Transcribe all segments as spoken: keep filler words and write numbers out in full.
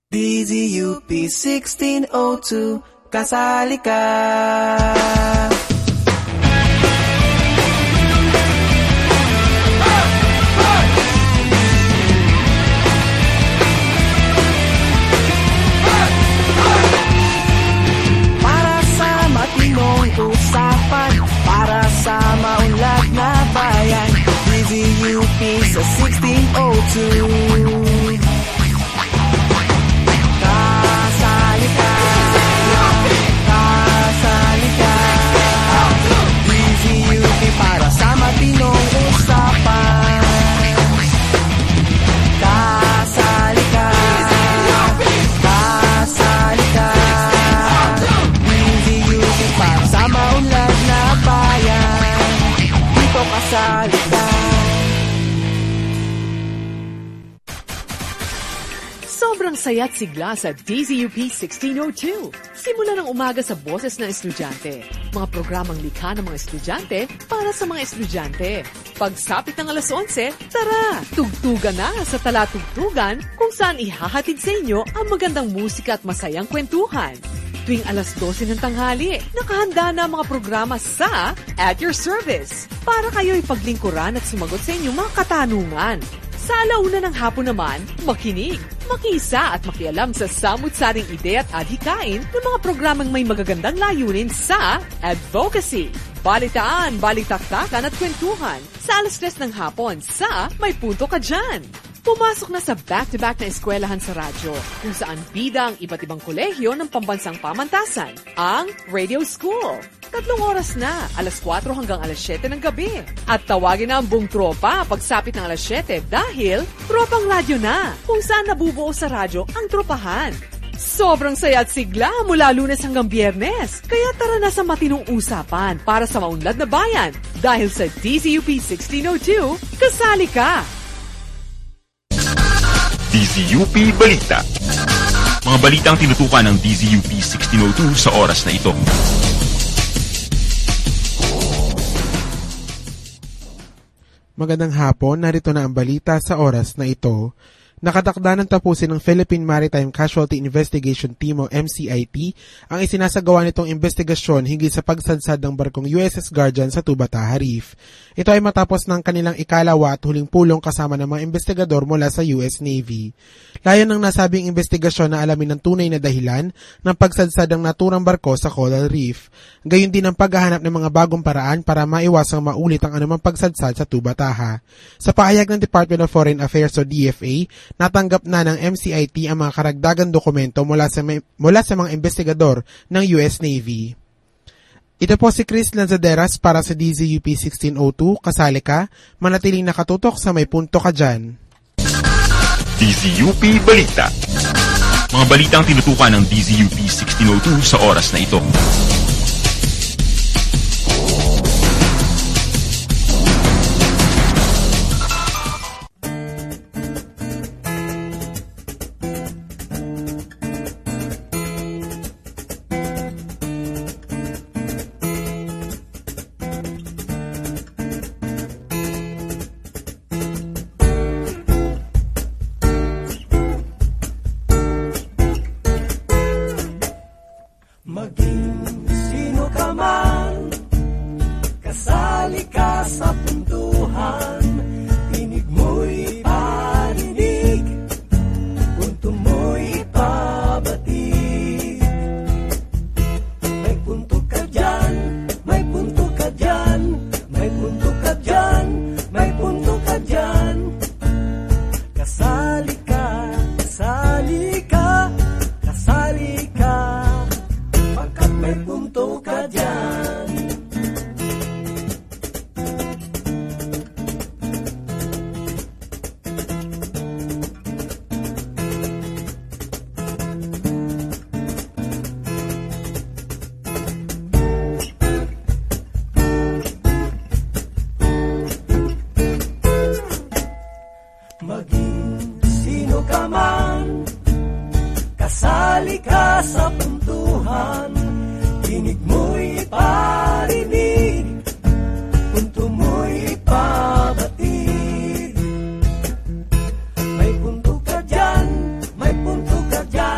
D Z U P sixteen oh two, kasali ka. Para sa matinong usapan, para sa maunlad na bayan, D Z U P sa sixteen oh two. Sobrang saya't sigla sa D Z U P sixteen oh two. Simula ng umaga sa boses ng estudyante. Mga programang likha ng mga estudyante para sa mga estudyante. Pagsapit ng alas onse, tara! Tugtugan na sa Talatugtugan kung saan ihahatid sa inyo ang magandang musika at masayang kwentuhan. Tuwing alas dose ng tanghali, nakahanda na ang mga programa sa At Your Service para kayo'y paglingkuran at sumagot sa inyong mga katanungan. Sa alauna ng hapon naman, makinig, makisa at makialam sa samut-saring ide at adhikain ng mga programang may magagandang layunin sa advocacy, balitaan, balitaktakan at kwentuhan sa alas tres ng hapon sa May Punto Ka Dyan. Pumasok na sa back-to-back na eskwelahan sa radyo kung saan bida ang iba't ibang kolehiyo ng pambansang pamantasan, ang Radio School. Tatlong oras na, alas kwatro hanggang alas siyete ng gabi. At tawagin na ang buong tropa pagsapit ng alas siyete dahil tropang radyo na kung saan nabubuo sa radyo ang tropahan. Sobrang saya at sigla mula Lunes hanggang Biyernes. Kaya tara na sa matinong usapan para sa maunlad na bayan. Dahil sa D Z U P sixteen oh two, kasali ka! D Z U P Balita. Mga balitang tinutukan ng D Z U P sixteen oh two sa oras na ito. Magandang hapon, narito na ang balita sa oras na ito. Nakatakda ng tapusin ng Philippine Maritime Casualty Investigation Team o M C I T ang isinasagawa nitong investigasyon hinggil sa pagsadsad ng barkong U S S Guardian sa Tubataha Reef. Ito ay matapos ng kanilang ikalawa at huling pulong kasama ng mga investigador mula sa U S Navy. Layon ng nasabing investigasyon na alamin ng tunay na dahilan ng pagsadsad ng naturang barko sa Coral Reef. Gayon din ang paghahanap ng mga bagong paraan para maiwasang maulit ang anumang pagsadsad sa Tubataha. Sa pahayag ng Department of Foreign Affairs o D F A, natanggap na ng M C I T ang mga karagdagang dokumento mula sa, mula sa mga investigador ng U S Navy. Ito po si Chris Lanzaderas para sa D Z U P sixteen oh two. Kasali ka, manatiling nakatutok sa May Punto Ka Dyan. D Z U P Balita. Mga balitang tinutukan ng D Z U P sixteen oh two sa oras na ito. May punto ka dyan, may punto ka dyan.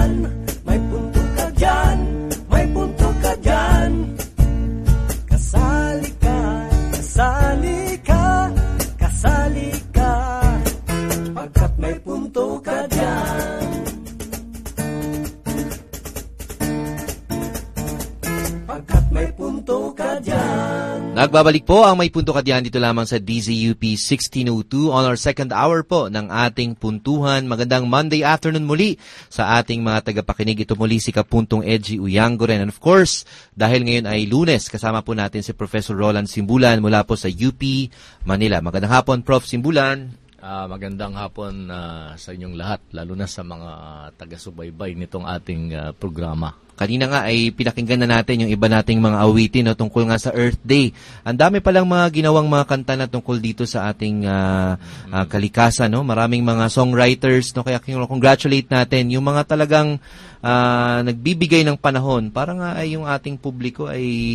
Nagbabalik po ang May Punto Ka Diyan dito lamang sa D Z U P sixteen oh two on our second hour po ng ating puntuhan. Magandang Monday afternoon muli sa ating mga tagapakinig. Ito muli si Kapuntong Edgy Uyangoren. And of course, dahil ngayon ay Lunes, kasama po natin si Professor Roland Simbulan mula po sa U P Manila. Magandang hapon, Prof Simbulan. Uh, magandang hapon uh, sa inyong lahat, lalo na sa mga uh, taga-subaybay nitong ating uh, programa. Kanina nga ay pinakinggan na natin yung iba nating mga awitin no, tungkol nga sa Earth Day. Ang dami palang mga ginawang mga kanta na tungkol dito sa ating uh, uh, kalikasan. No? Maraming mga songwriters, no? Kaya congratulate natin yung mga talagang uh, nagbibigay ng panahon para nga ay yung ating publiko ay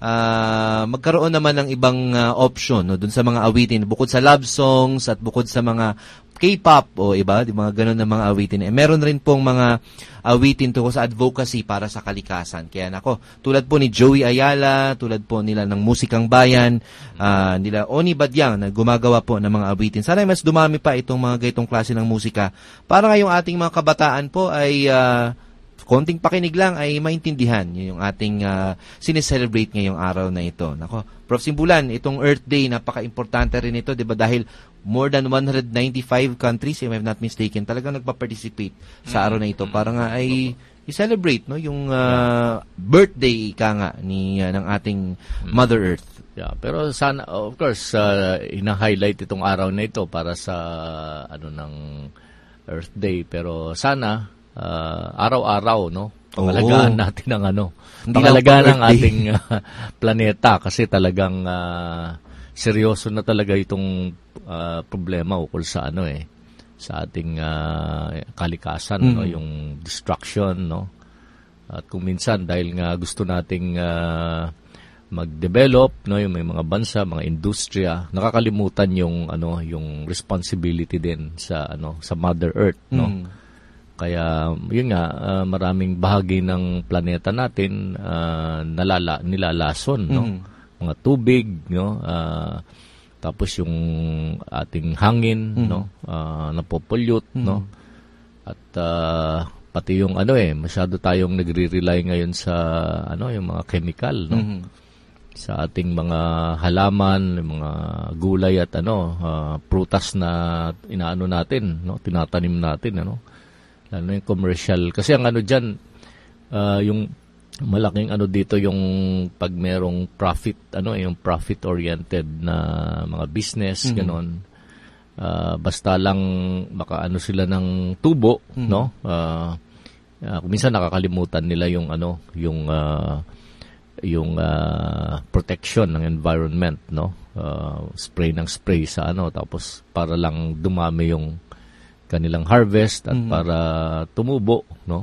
uh, magkaroon naman ng ibang uh, option no? Dun sa mga awitin. Bukod sa love songs at bukod sa mga K-pop o iba, di mga ganun na mga awitin. Eh, meron rin pong mga awitin tungkol sa advocacy para sa kalikasan. Kaya nako, tulad po ni Joey Ayala, tulad po nila ng Musikang Bayan, uh, nila Oni Badyang na gumagawa po ng mga awitin. Sana mas dumami pa itong mga gaytong klase ng musika para ngayong ating mga kabataan po ay uh, konting pakinig lang ay maintindihan yung ating uh, sineselebrate ngayong araw na ito. Nako, Prof Simbulan, itong Earth Day, napaka-importante rin ito, di ba? Dahil more than one hundred ninety-five countries, if I'm not mistaken, talagang nagpa-participate sa araw na ito para nga ay i-celebrate no, yung uh, birthday ka nga ni, uh, ng ating Mother Earth. Yeah, pero sana, of course, uh, ina-highlight itong araw na ito para sa ano ng Earth Day. Pero sana, Uh, araw-araw, no? Pangalagaan natin ang ano, pangalagaan ng ating uh, planeta kasi talagang uh, seryoso na talaga itong uh, problema ukol sa ano eh, sa ating uh, kalikasan, mm. no? Yung destruction, no? At kung minsan dahil nga gusto nating uh, mag-develop, no, yung may mga bansa, mga industriya, nakakalimutan yung ano, yung responsibility din sa ano, sa Mother Earth, no? Mm. Kaya, yun nga, uh, maraming bahagi ng planeta natin uh, nalala, nilalason, no? Mm. Mga tubig, no? Uh, tapos yung ating hangin, mm. no? Uh, napopollute, mm. no? At uh, pati yung ano eh, masyado tayong nagre-rely ngayon sa ano, yung mga chemical, no? Mm. Sa ating mga halaman, mga gulay at ano, uh, prutas na inaano natin, no? Tinatanim natin, ano? Ano yung commercial. Kasi ang ano dyan, uh, yung malaking ano dito yung pag merong profit, ano yung profit-oriented na mga business, mm-hmm. ganon. Uh, basta lang baka ano sila ng tubo, mm-hmm. no? Uh, uh, minsan nakakalimutan nila yung ano, yung uh, yung uh, protection ng environment, no? Uh, spray ng spray sa ano, tapos para lang dumami yung kanilang harvest at mm-hmm. para tumubo, no?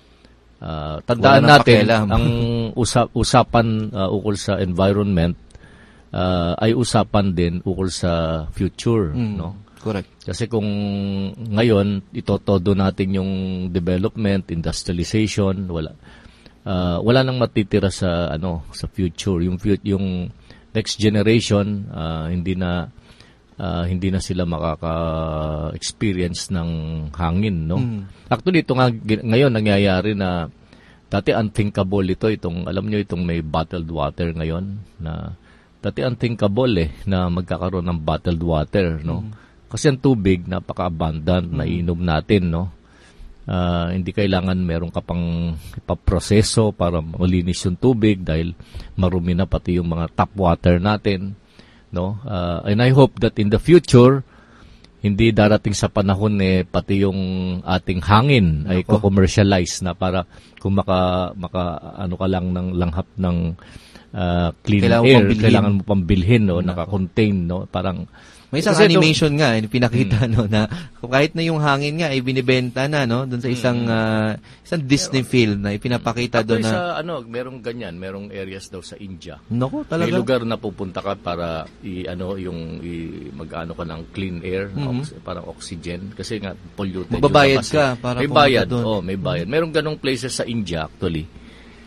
Uh, tandaan natin ang usap, usapan uh, ukol sa environment uh, ay usapan din ukol sa future, mm, no? Correct. Kasi kung ngayon itotodo natin yung development, industrialization, wala uh, wala nang matitira sa ano, sa future. Yung yung next generation uh, hindi na Uh, hindi na sila makaka-experience ng hangin, no? Mm. Actually, ito nga ngayon nangyayari na dati unthinkable ito, itong, alam nyo, itong may bottled water ngayon, na dati unthinkable eh, na magkakaroon ng bottled water, no? Mm. Kasi ang tubig, napaka-abundant, mm. na inom natin, no? Uh, hindi kailangan meron ka pang ipaproseso para malinis yung tubig dahil marumi na pati yung mga tap water natin. No, uh, and I hope that in the future hindi darating sa panahon eh pati yung ating hangin ay ko-commercialize na para kung maka, maka ano ka lang ng langhap ng uh, clean kailangan air, mo kailangan mo pambilhin, no, naka-contain, no, parang may isang kasi animation ito, nga, eh, pinakita, hmm. no, na kahit na yung hangin nga, ay eh, binibenta na, no, doon sa isang, hmm. uh, isang Disney Pero, film na ipinapakita doon na. Sa, ano, merong ganyan, merong areas daw sa India. Naku, talaga. May lugar na pupunta ka para, i, ano, yung, i, mag-ano ka ng clean air, hmm. ox, parang oxygen, kasi nga, polluted. Magbabayad ka para may bayad, doon. Oh, may bayad. Hmm. Merong ganong places sa India, actually.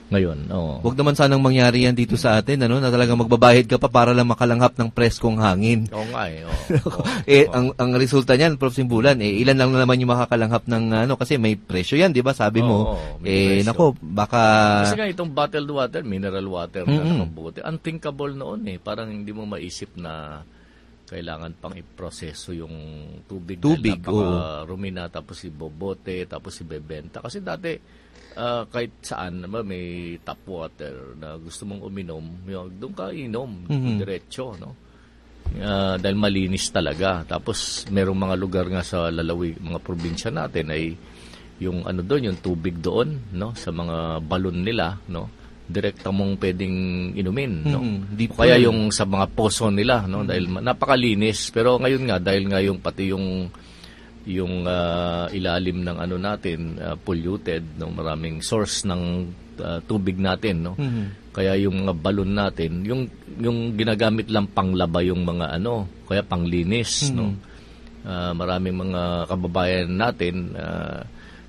Ngayon, oo. Huwag naman sanang mangyari yan dito sa atin, ano, na talagang magbabahid ka pa para lang makalanghap ng preskong hangin. Oo nga eh. Oo, oo, eh, oo. ang ang resulta niyan, Prof Simbulan, eh, ilan lang na naman yung makakalanghap ng, ano, kasi may presyo yan, di ba? Sabi mo, Oo, may eh, presyo. nako, baka... Kasi nga itong bottled water, mineral water na Mm-mm. nakabuti. Unthinkable noon eh. Parang hindi mo maisip na kailangan pang iproseso yung tubig. Tubig, dahil napaka-rumi na, tapos ibobote, tapos ibebenta. Kasi dati, ah, kahit saan naman may tap water na gusto mong uminom, yung, doon ka inom, Mhm. diretso, no? Ah, dahil malinis talaga. Tapos merong mga lugar nga sa lalawig, mga probinsya natin ay yung ano doon, yung tubig doon, no, sa mga balon nila, no, direkta mong pwedeng inumin, no. Mhm, deep O kaya well. yung sa mga poso nila, no, dahil ma- napakalinis. Pero ngayon nga dahil nga yung pati yung yung ah, ilalim ng ano natin ah, polluted, no, maraming source ng ah, tubig natin, no. Mhm. Kaya yung mga balon natin, yung yung ginagamit lang panglaba yung mga ano, kaya panglinis, no. Ah, maraming mga kababayan natin ah,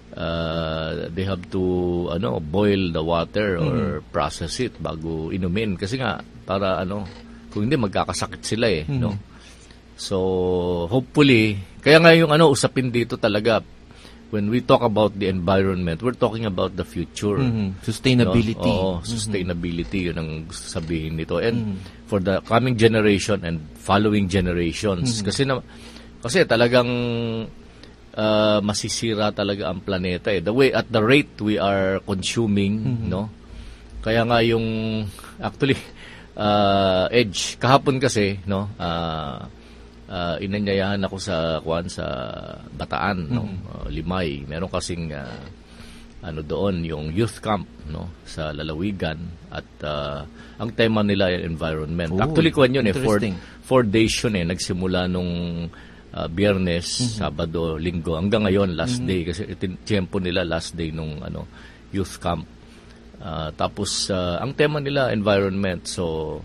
ah, they have to ano boil the water or process it bago inumin kasi nga para ano kung hindi magkakasakit sila eh, no. So hopefully kaya nga yung ano usapin dito talaga when we talk about the environment, we're talking about the future. Mhm. Sustainability. No? Oo, sustainability, yun ang gusto sabihin nito. And for the coming generation and following generations. Kasi na, kasi talagang uh, masisira talaga ang planeta eh. The way, at the rate we are consuming, no? Kaya nga yung, actually, uh, Edge, kahapon kasi, no? Uh, Uh, inanyayahan ako sa kuan sa Bataan, no, uh, Limay. Meron kasing uh, ano doon yung youth camp, no, sa lalawigan at uh, ang tema nila ay environment. Oh, Actually kuan yun eh four, interesting. four days yun eh nagsimula nung uh, Biyernes, Sabado, Linggo hanggang ngayon last day kasi itin- tiyempo nila last day nung ano youth camp. Uh, tapos uh, ang tema nila environment. So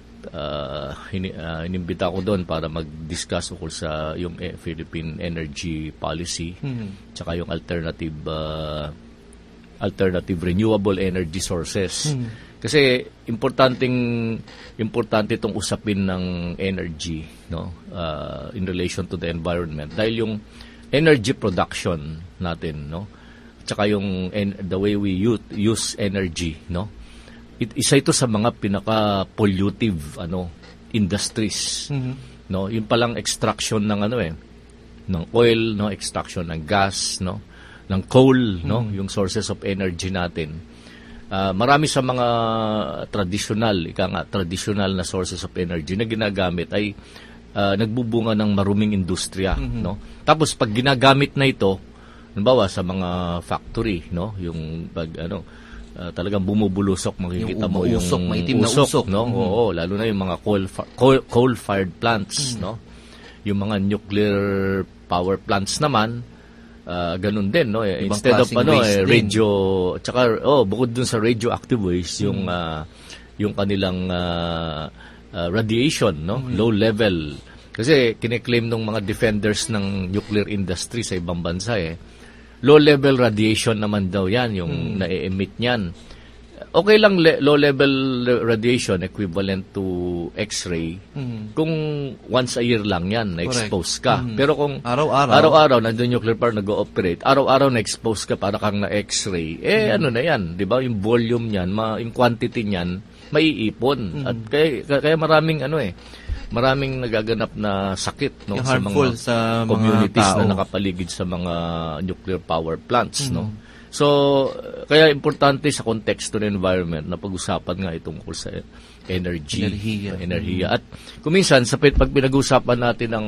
Uh, ini, uh, inimbita ko doon para mag-discuss ukol sa yung eh, Philippine energy policy Mhm. tsaka yung alternative uh, alternative renewable energy sources. Kasi importanteng importante itong usapin ng energy, no, uh, in relation to the environment dahil yung energy production natin, no, tsaka yung en- the way we use, use energy, no, It, isa ito sa mga pinaka-pollutive ano industries, no, yung palang extraction ng ano eh ng oil, no, extraction ng gas, no, ng coal, no, yung sources of energy natin. Uh, marami sa mga traditional, ika nga traditional na sources of energy na ginagamit ay uh, nagbubunga ng maruming industriya, no. Tapos pag ginagamit na ito, halimbawa sa mga factory, no, yung pag ano Uh, talagang bumubulusok, makikita Yung mo yung umuusok, maitim na usok. no? Mhm. Oo, lalo na yung mga coal fa- coal, coal-fired plants, no? Yung mga nuclear power plants naman, uh, ganun din, no? Ibang Instead of klaseng ano, waste eh, din. radio, tsaka oh, bukod dun sa radioactive waste, yung uh, yung kanilang uh, uh, radiation, no? Low level. Kasi kine-claim ng mga defenders ng nuclear industry sa ibang bansa eh. Low-level radiation naman daw yan, yung na-emit niyan. Okay lang le- low-level radiation equivalent to X-ray kung once a year lang yan, na-expose ka. Pero kung Araw-araw. araw-araw nandun nuclear power nag-ooperate, araw-araw na-expose ka para kang na-X-ray, eh ano na yan, di ba? Yung volume niyan, ma- yung quantity niyan, maiipon. At kaya, kaya maraming ano eh, maraming nagaganap na sakit no Yung sa harmful mga sa mga communities tao. na nakapaligid sa mga nuclear power plants, no. So kaya importante sa konteksto ng environment na pag-usapan nga itong tungkol sa energy, Enerhiya. enerhiya. At kuminsan sa pag pinag-usapan natin ng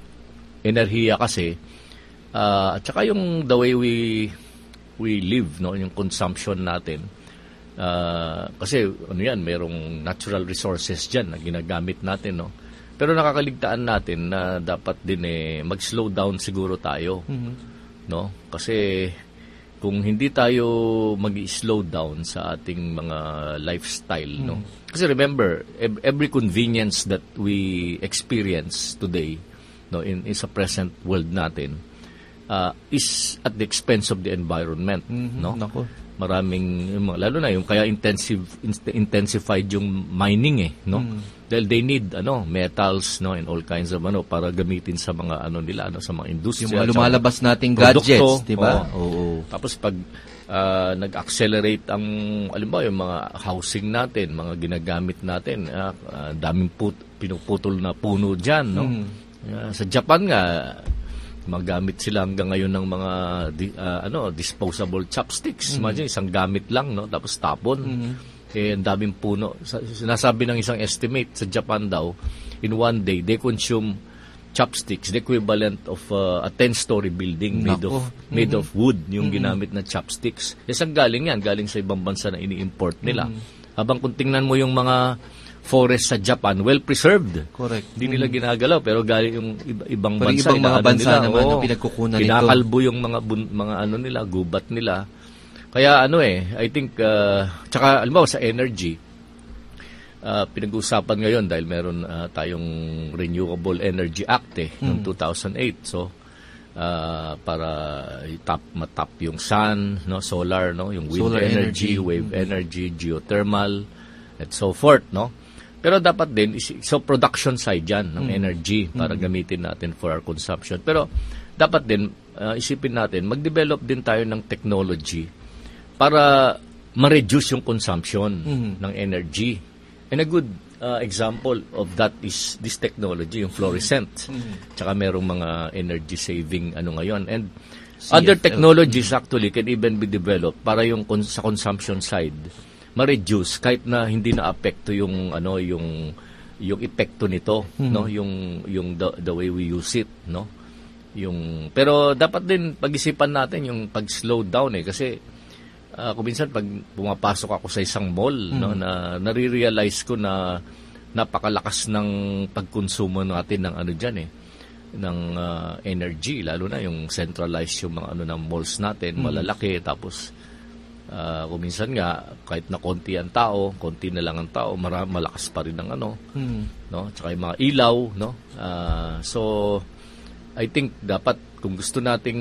enerhiya kasi uh, at saka yung the way we we live, no, yung consumption natin. Uh, kasi ano yan, merong natural resources diyan na ginagamit natin, no. Pero nakakaligtaan natin na dapat din eh mag-slow down siguro tayo. No? Kasi kung hindi tayo mag-slow down sa ating mga lifestyle, no. Kasi remember, every convenience that we experience today, no, in, in sa present world natin, uh, is at the expense of the environment, no. Nako. maraming yung mga- lalo na yung kaya intensive in- intensified yung mining eh, no? Dahil they need ano metals, no, and all kinds of ano para gamitin sa mga ano nila, ano, sa mga industriya. Yung mga tsaka lumalabas nating produkto. gadgets, di ba? Oo. Oo. Tapos pag ah, nag-accelerate ang alam mo yung mga housing natin, mga ginagamit natin, ah, ah, daming put- pinuputol na puno diyan, no? Ah, sa Japan nga magamit sila hanggang ngayon ng mga di- ah, ano disposable chopsticks. Imagine isang gamit lang, no, tapos tapon. Eh ang daming puno. Sa- Sinasabi ng isang estimate sa Japan daw, in one day they consume chopsticks the equivalent of uh, a ten-story building made Nako. of made of wood yung ginamit na chopsticks. Isang galing yan, galing sa ibang bansa na ini-import nila. Habang kung tingnan mo yung mga forest sa Japan, well preserved. Correct. Hindi nila ginagalaw pero galing yung iba- ibang Pero bansa ibang mga inaano bansa nila, naman oo. ang pinagkukunan nito. Kinakalbo yung mga bun- mga ano nila, gubat nila. Kaya ano eh, I think uh, tsaka alam mo sa energy uh, pinag-uusapan ngayon dahil meron uh, tayong Renewable Energy Act eh noong two thousand eight. So uh, para itap matap yung sun, no, solar, no, yung wind Solar energy, energy. wave energy, geothermal, and so forth, no. Pero dapat din, is- so production side yan ng energy para gamitin natin for our consumption. Pero dapat din, uh, isipin natin, mag-develop din tayo ng technology para ma-reduce yung consumption ng energy. And a good uh, example of that is this technology, yung fluorescent. Tsaka merong mga energy saving ano ngayon. And other technologies actually can even be developed para yung kon- sa consumption side ma-reduce kahit na hindi na apekto yung ano yung yung epekto nito, no, yung yung the, the way we use it, no, yung pero dapat din pag-isipan natin yung pag-slow down eh kasi uh, kung minsan pag pumapasok ako sa isang mall, no, na nare-realize ko na napakalakas ng pagkonsumo natin ng ano diyan eh ng uh, energy, lalo na yung centralized yung mga ano ng malls natin, malalaki, tapos Uh, kung minsan nga, kahit na konti ang tao, konti na lang ang tao, mara- malakas pa rin ang ano, no? Tsaka yung mga ilaw, no? Uh, so, I think dapat kung gusto nating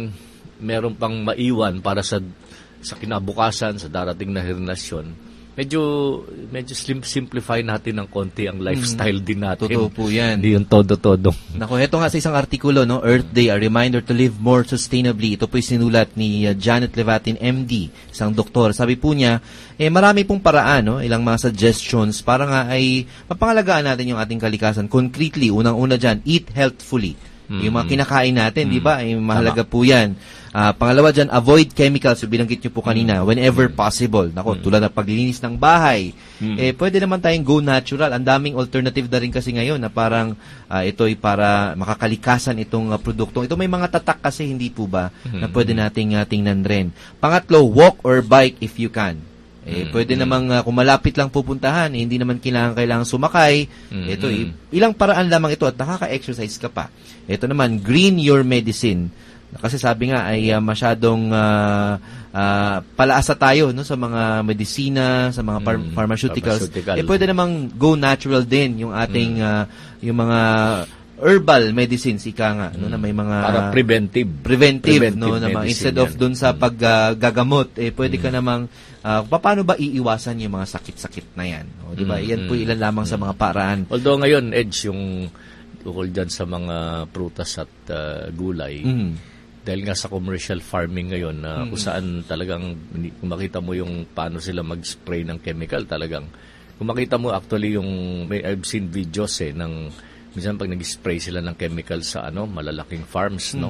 meron pang maiwan para sa sa kinabukasan, sa darating na henerasyon, medyo medyo slim, simplify natin ng konti ang lifestyle din natin. Totoo po yan. Hindi yung todo-todo. Nako, heto nga sa isang artikulo, no, Earth Day, a reminder to live more sustainably. Ito po sinulat ni uh, Janet Levatin, M D, isang doktor. Sabi po niya, eh, marami pong paraan, no, ilang mga suggestions para nga ay mapangalagaan natin yung ating kalikasan. Concretely, unang-una dyan, eat healthfully. Mm-hmm. Yung mga kinakain natin, mm-hmm. di ba, ay mahalaga Tama. po yan. Uh, pangalawa dyan, avoid chemicals. So, binanggit nyo po kanina, mm-hmm. whenever possible. Nako, mm-hmm. tulad ng paglilinis ng bahay. Mm-hmm. Eh, pwede naman tayong go natural. Ang daming alternative na rin kasi ngayon na parang uh, ito'y para makakalikasan itong uh, produktong. Ito may mga tatak kasi, hindi po ba, mm-hmm. na pwede nating uh, tingnan rin. Pangatlo, walk or bike if you can. Eh, mm-hmm. pwede namang uh, kung malapit lang pupuntahan, eh, hindi naman kailangan kailangan sumakay. Mm-hmm. Ito, i- ilang paraan lamang ito at nakaka-exercise ka pa. Ito naman, green your medicine. Kasi sabi nga ay uh, masyadong uh, uh, palaasa tayo, no, sa mga medisina, sa mga par- mm-hmm. pharmaceuticals. Pharmaceutical. Eh, pwede namang go natural din yung ating mm-hmm. uh, yung mga herbal medicines, ika nga, no, na may mga para preventive preventive, preventive no, na mga, medicine instead yan. of dun sa paggagamot, uh, eh pwede ka namang uh, paano ba iiwasan yung mga sakit-sakit na yan, o, di ba? Mm, Yan po ilan lamang sa mga paraan. Although ngayon, Edge, yung ukol dyan sa mga prutas at uh, gulay, Mm. dahil nga sa commercial farming ngayon, na Mm. kung saan talagang, kung makita mo yung paano sila mag-spray ng chemical, talagang, kung makita mo actually yung, may, I've seen videos eh, ng, minsan pag nag-spray sila ng chemical sa ano, malalaking farms, no?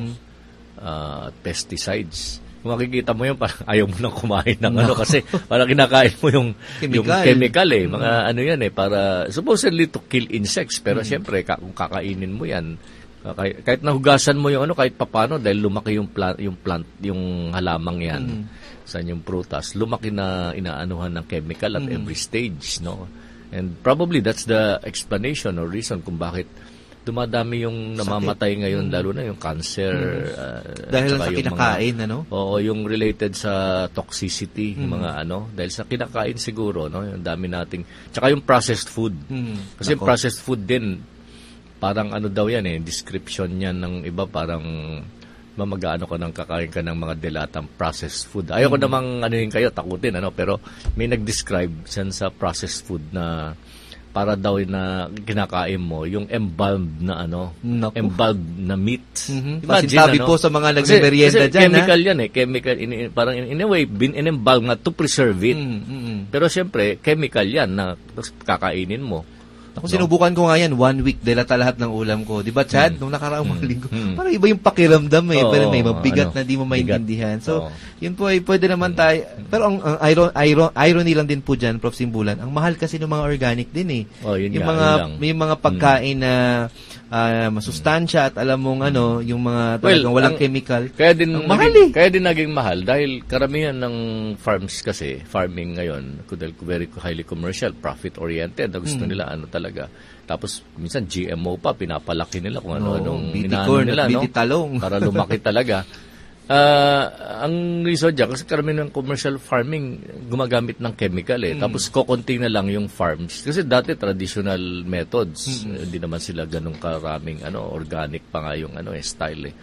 Uh, pesticides. Kung makikita mo yun, parang ayaw mo nang kumain ng ano, kasi parang kinakain mo yung Chemical. yung chemical eh. Mga ano yan eh, para, supposedly to kill insects, pero syempre, ka, kung kakainin mo yan, kahit, kahit nahugasan mo yung ano, kahit papano, dahil lumaki yung plant, yung plant, yung halamang yan, sa yung prutas, lumaki na inaanuhan ng chemical at every stage, no? And probably that's the explanation or reason kung bakit dumadami yung namamatay ngayon, lalo na yung cancer. Mm. Uh, dahil sa yung kinakain, mga, ano? Oo, yung related sa toxicity, mm. mga ano, dahil sa kinakain siguro, no? Yung dami nating, tsaka yung processed food. Mm. Kasi yung processed food din, parang ano daw yan eh, description niyan ng iba, parang mamagaano ka ng kakain ka ng mga delatang processed food. Ayaw ko namang ano yun kayo, takutin, ano, pero may nag-describe siyan sa processed food na para daw na kinakain mo, yung embalmed na ano, Naku. embalmed na meat. Mm-hmm. Pasintabi po sa mga nagme-merienda kasi dyan, chemical ha? yan eh. Chemical, in, parang in, in a way, bin in-embalm nga to preserve it. Mm-hmm. Pero siyempre, chemical yan na kakainin mo. Ako, sinubukan ko nga yan, one week, delata lahat ng ulam ko. Di ba, Chad? Mm. Nung nakaraang mga Mm. linggo, Mm. parang iba yung pakiramdam eh. Oo, pero may mabigat ano, na di mo maintindihan. So, Oo. yun po ay pwede naman tayo. Pero ang, ang iron, iron, irony lang din po dyan, Prof Simbulan, ang mahal kasi ng mga organic din eh. Oh, yun yung nga, mga yun lang. may mga pagkain na uh, masustansya at alam mong ano, yung mga talagang Well, walang ang- chemical. Kaya din Ang mahal naging, eh. Kaya din naging mahal dahil karamihan ng farms kasi, farming ngayon, dahil very highly commercial, profit-oriented, na gusto Hmm. nila ano talaga. Tapos minsan G M O pa, pinapalaki nila kung ano-anong B T inaano corn nila, at B T no? talong. Para lumaki talaga. Ah, ang reason dyan, kasi karamihan ng commercial farming gumagamit ng chemical eh. Tapos kokonti na lang yung farms. Kasi dati traditional methods, eh, hindi naman sila ganun karaming ano, organic pa nga yung ano, eh, style eh.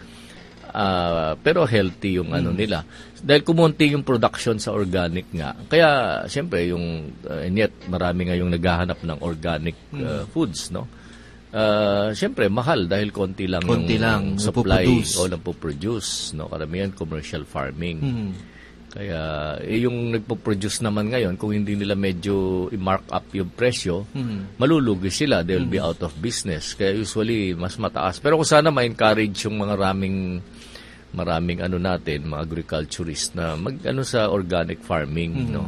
Ah, pero healthy yung ano nila. Dahil kumonti yung production sa organic nga. Kaya, siyempre, yung, uh, and yet, marami nga yung naghahanap ng organic uh, foods, no? Uh, siyempre, mahal dahil konti lang Konti yung lang, supply napoproduce. o napoproduce, no? Karamihan commercial farming. Mhm. Kaya, eh, yung nagpo-produce naman ngayon, kung hindi nila medyo i-mark up yung presyo, Mhm. malulugi sila. They'll be out of business. Kaya usually, mas mataas. Pero kung sana ma-encourage yung mga raming maraming ano natin, mga agriculturist na mag-ano sa organic farming, no?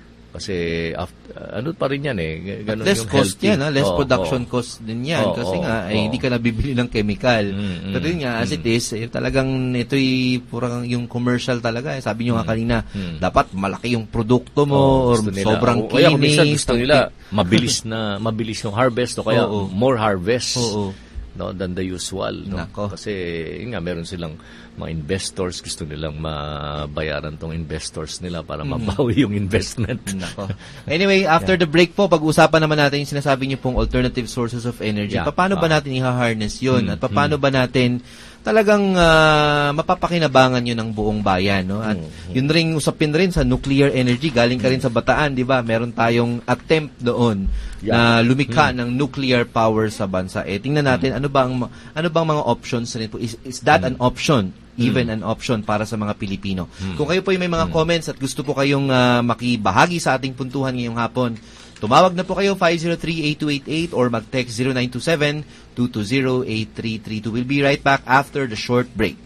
Kasi, after, ano pa rin yan eh. Ganun Less yung cost healthy. yan, ha? Less Oo, production oo. cost din yan. Oo, kasi oo, nga, ay oo. hindi ka nabibili ng chemical. Mm, mm, Pero yun nga, as it is, eh, talagang ito'y purang yung commercial talaga. Eh. Sabi nyo nga kanina, mm. dapat malaki yung produkto mo Oo, or gusto nila. sobrang O, kaya kung minsan kinis. gusto nila mabilis na mabilis yung harvest o kaya Oo. more harvest Oo. no than the usual, no? Nako. Kasi yun nga meron silang mga investors, gusto nilang mabayaran tong investors nila para mabawi yung investment. Nako. Anyway, after the break po, pag-usapan naman natin yung sinasabi niyo pong alternative sources of energy. Yeah. Paano ba Ah. natin i-harness yun? Mm, At paano ba natin talagang ah, mapapakinabangan yun ng buong bayan, no? At yun ring usapin rin sa nuclear energy, galing ka rin sa Bataan, 'di ba? Meron tayong attempt doon na lumikha ng nuclear power sa bansa. Eh tingnan natin ano bang ano bang mga options rin po. Is, is that an option? Even an option para sa mga Pilipino. Kung kayo po ay may mga comments at gusto po kayong ah, makibahagi sa ating puntuhan ngayong hapon, tumawag na po kayo five zero three, eight two eight eight or mag-text zero nine two seven, two two zero, eight three three two. We'll be right back after the short break.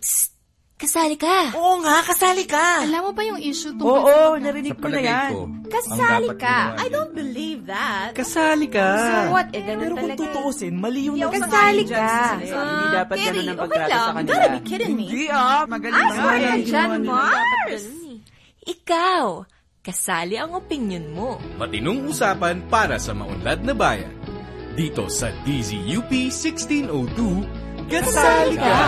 Kasali ka. Oo nga, kasali ka. Alam mo ba yung issue tungkol Oo, sa... narinig ko na yan. Kasali ka. I don't believe that. Kasali ka. So what? Eh, ganun Pero kung talaga eh. tutuusin, mali yung Kasali nagsasabi dyan ka. sa sinasabi. Hindi dapat Kitty, ganun ang okay pagtrato lang. sa You kanila. gotta be kidding me. Hindi ah, magaling Ah, nga. sorry, Yan, dyan, ginawa nila. Mars. Ikaw, kasali ang opinion mo. Matinong usapan para sa maunlad na bayan. Dito sa D Z U P sixteen oh two, kasali ka!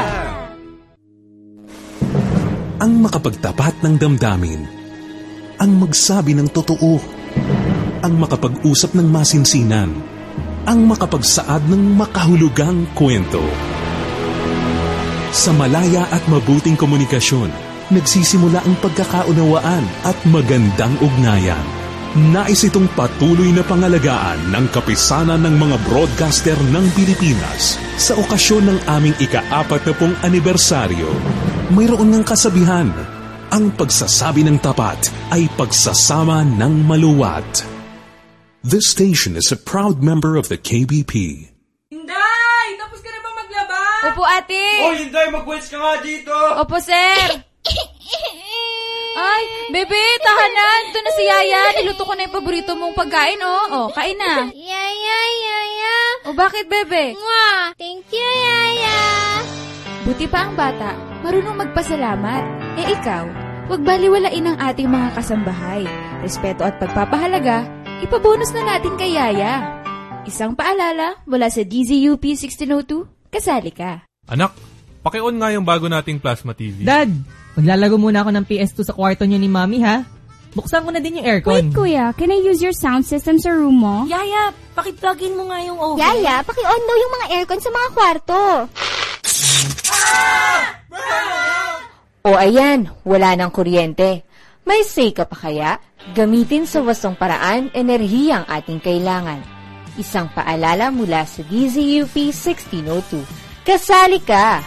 Ang makapagtapat ng damdamin, ang magsabi ng totoo, ang makapag-usap ng masinsinan, ang makapagsaad ng makahulugang kwento. Sa malaya at mabuting komunikasyon, nagsisimula ang pagkakaunawaan at magandang ugnayan. Nais itong patuloy na pangalagaan ng kapisanan ng mga broadcaster ng Pilipinas sa okasyon ng aming ika-apat na pong anibersaryo. Mayroon ng kasabihan, ang pagsasabi ng tapat ay pagsasama ng maluwat. This station is a proud member of the K B P. Inday! Tapos ka na bang maglaba? Opo, ate. Oh, Hinday, mag-wets ka nga dito! Opo, sir. Ay, bebe, tahanan. Ito na si Yaya. Niluto ko na yung paborito mong pagkain, oh. Oh, kain na. Yaya, Yaya. O, bakit, bebe? Mwah! Thank you, Yaya. Buti pa ang bata, marunong magpasalamat. Eh ikaw, huwag baliwalain ang ating mga kasambahay. Respeto at pagpapahalaga, ipabonus na natin kay Yaya. Isang paalala mula sa D Z U P sixteen oh two, kasali ka. Anak, paki-on nga yung bago nating plasma T V. Dad, maglalaro muna ako ng P S two sa kwarto niyo ni Mami, ha? Buksan ko na din yung aircon. Wait, Kuya. Can I use your sound system sa room mo? Yaya, pakiplugin mo nga yung oven. Yaya, paki-on daw yung mga aircon sa mga kwarto. Ah! O ayan, wala ng kuryente. May say ka pa kaya? Gamitin sa wasong paraan enerhiya ang ating kailangan. Isang paalala mula sa D Z U P sixteen oh two. Kasali ka!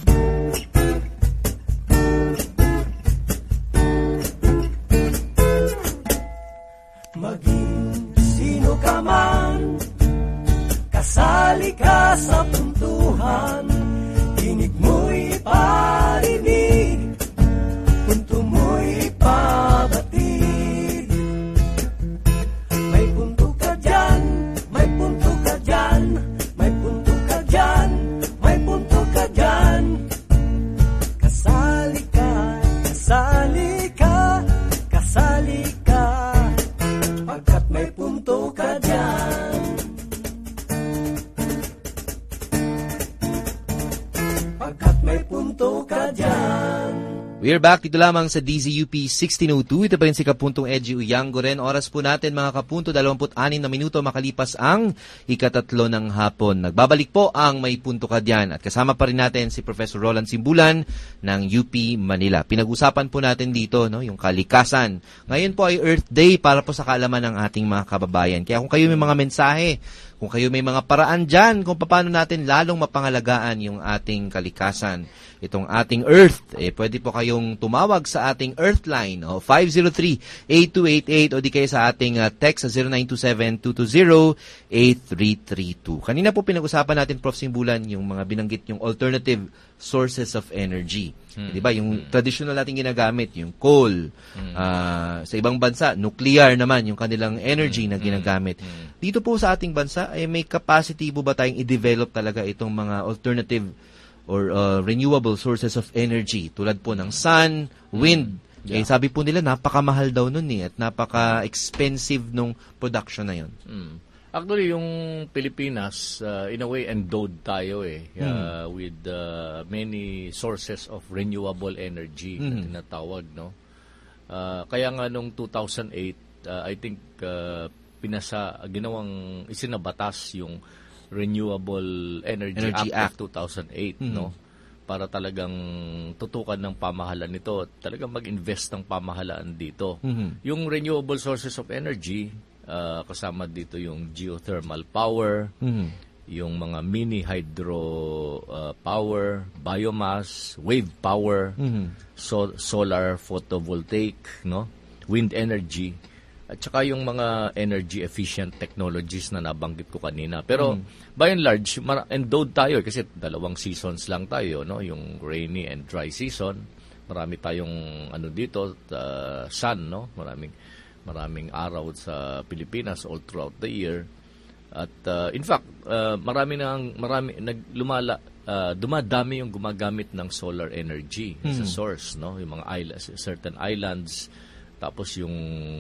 Maging sino ka man, kasali ka sa puntuhan. Tinig mo'y parinig, punto mo'y pabatid. May punto ka dyan, may punto ka dyan, may punto ka dyan, may punto ka dyan. Kasali ka, kasali ka, kasali ka, pagkat may punto ka dyan. Pagkat may punto ka dyan. We're back dito lamang sa D Z U P sixteen oh two. Ito pa rin si Kapuntong Edgy Uyango rin. Oras po natin mga kapunto, dalawampu't anim na minuto makalipas ang ikatatlo ng hapon. Nagbabalik po ang May Punto Ka Diyan. At kasama pa rin natin si Professor Roland Simbulan ng U P Manila. Pinag-usapan po natin dito no, yung kalikasan. Ngayon po ay Earth Day para po sa kaalaman ng ating mga kababayan. Kaya kung kayo may mga mensahe, kung kayo may mga paraan dyan kung paano natin lalong mapangalagaan yung ating kalikasan, itong ating Earth, eh, pwede po kayong tumawag sa ating Earthline o five oh three, eight two eight eight o di kayo sa ating uh, text sa zero nine two seven, two two zero, eight three three two. Kanina po pinag-usapan natin, Prof Simbulan, yung mga binanggit yung alternative sources of energy. Hmm. Di ba? Yung hmm. traditional natin ginagamit, yung coal. Hmm. Uh, sa ibang bansa, nuclear naman yung kanilang energy hmm. na ginagamit. Hmm. Dito po sa ating bansa, eh, may capacity po ba tayong i-develop talaga itong mga alternative or uh, renewable sources of energy tulad po ng sun, wind. Mm. Yeah. Eh, sabi po nila napakamahal daw nun eh at napaka-expensive nung production na yun. Mm. Actually, yung Pilipinas, uh, in a way, endowed tayo eh uh, mm. with uh, many sources of renewable energy mm. na tinatawag, no? Uh, kaya nga nung two thousand eight, uh, I think uh, pinasa, ginawang isinabatas yung Renewable Energy, Energy Act, Act of two thousand eight, mm-hmm. no? Para talagang tutukan ng pamahalaan nito, talagang mag-invest ng pamahalaan dito. Mm-hmm. Yung renewable sources of energy, uh, kasama dito yung geothermal power, mm-hmm. yung mga mini hydro uh, power, biomass, wave power, mm-hmm. so, solar photovoltaic, no? Wind energy. At saka yung mga energy efficient technologies na nabanggit ko kanina. Pero mm. by and large, endowed tayo kasi dalawang seasons lang tayo, no? Yung rainy and dry season. Marami tayong ano dito, uh, sun, no? Maraming maraming araw sa Pilipinas all throughout the year. At uh, in fact, uh, marami nang marami naglumala uh, dumadami yung gumagamit ng solar energy mm. sa source, no? Yung mga islands, certain islands, tapos yung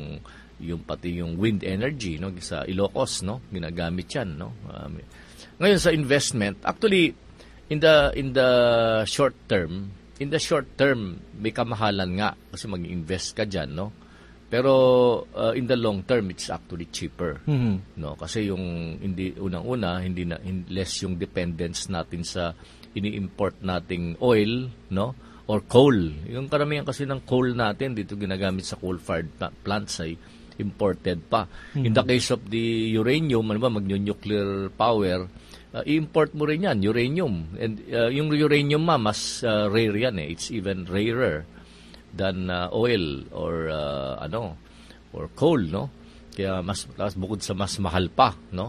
yung pati yung wind energy, no, sa Ilocos, no, ginagamit yan, no. Um, ngayon sa investment, actually in the in the short term, in the short term may kamahalan nga kasi mag-invest ka diyan, no. Pero uh, in the long term it's actually cheaper, mm-hmm. no, kasi yung hindi unang-una hindi na in, less yung dependence natin sa ini-import nating oil, no, or coal. Yung karamihan kasi ng coal natin dito ginagamit sa coal-fired plants ay imported pa. Mm-hmm. In the case of the uranium, ano ba, mag-nuclear power, uh, i-import mo rin yan, uranium. And uh, yung uranium ma, mas uh, rare yan eh. It's even rarer than uh, oil or uh, ano, or coal, no? Kaya mas, mas bukod sa mas mahal pa, no?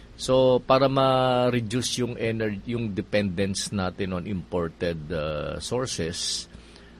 So, para ma-reduce yung energy, yung dependence natin on imported uh, sources,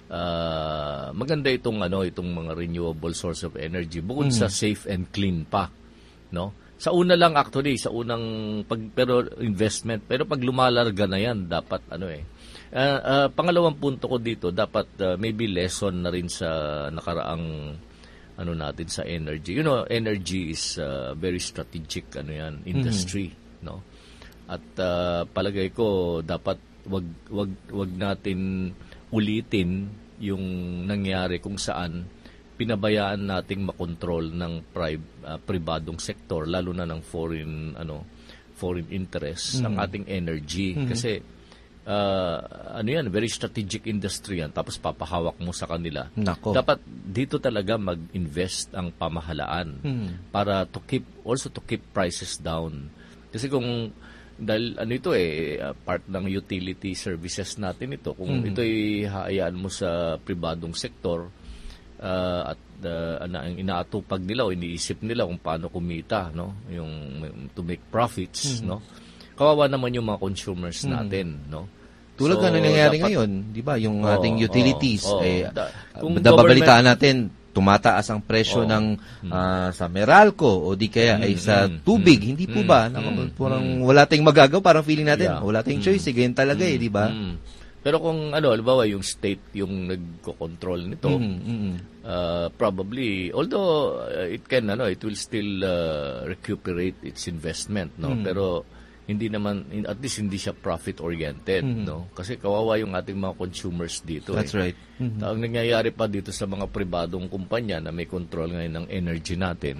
Uh, maganda itong ano itong mga renewable source of energy bukod mm. sa safe and clean pa, no? Sa una lang actually, sa unang pag pero investment, pero pag lumalarga na yan dapat ano eh. Uh, uh, pangalawang punto ko dito, dapat uh, maybe lesson na rin sa nakaraang ano natin sa energy. You know, energy is uh, very strategic ano yan, industry, mm. no? At uh, palagay ko dapat wag wag wag natin ulitin yung nangyari kung saan pinabayaan nating makontrol ng pri, uh, pribadong sektor lalo na ng foreign ano foreign interests mm. ang ating energy mm-hmm. kasi uh, ano yan, very strategic industry yan, tapos papahawak mo sa kanila. Nako. Dapat dito talaga mag-invest ang pamahalaan Hmm. para to keep, also to keep prices down. Kasi kung, dahil ano ito eh, uh, part ng utility services natin ito, kung Hmm. ito'y hayaan mo sa pribadong sektor, uh, at uh, ano, ang inaatupag nila o iniisip nila kung paano kumita, no, yung to make profits, Mhm. no, kawawa naman yung mga consumers Mhm. natin, no. Tulad So, ka na nangyayari dapat- ngayon, di ba? Yung Oo, ating utilities, oo, oo. eh, Da- uh, kung nababalitaan government- natin, tumataas ang presyo Oo. ng ah, sa Meralco o di kaya ay Mm, sa mm, tubig. mm, Hindi po mm, ba? mm, Naku, mm, parang mm. wala tayong magagawa. Parang feeling natin, Yeah. wala tayong Mm. choice. Sige, yun talaga eh, di ba? Mm. Pero kung ano, halimbawa yung state yung nagko-control nito, Mm, mm, mm. uh, probably, although uh, it can, ano, it will still uh, recuperate its investment, no? Mm. Pero hindi naman, in- at least hindi siya profit-oriented, Mm. no? Kasi kawawa yung ating mga consumers dito. That's eh. right. Mhm. Ang nangyayari pa dito sa mga pribadong kumpanya na may control ngayon ng energy natin,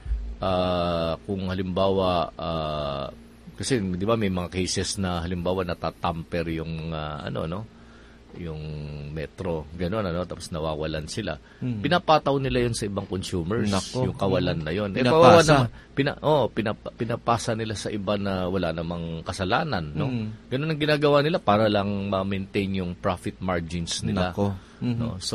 uh, kung halimbawa, uh, kasi di ba may mga cases na halimbawa natatamper yung uh, ano no yung metro gano'n ano tapos nawawalan sila. Hmm. Pinapataw nila yon sa ibang consumers. Nako. Yung kawalan na yon. Eh, Pinapasa. kawawa naman, pina, oh, pinapa, pinapasa nila sa iba na wala namang kasalanan, no? Hmm. Ganun ang ginagawa nila para lang ma-maintain yung profit margins nila. Nako. Mhm. No? So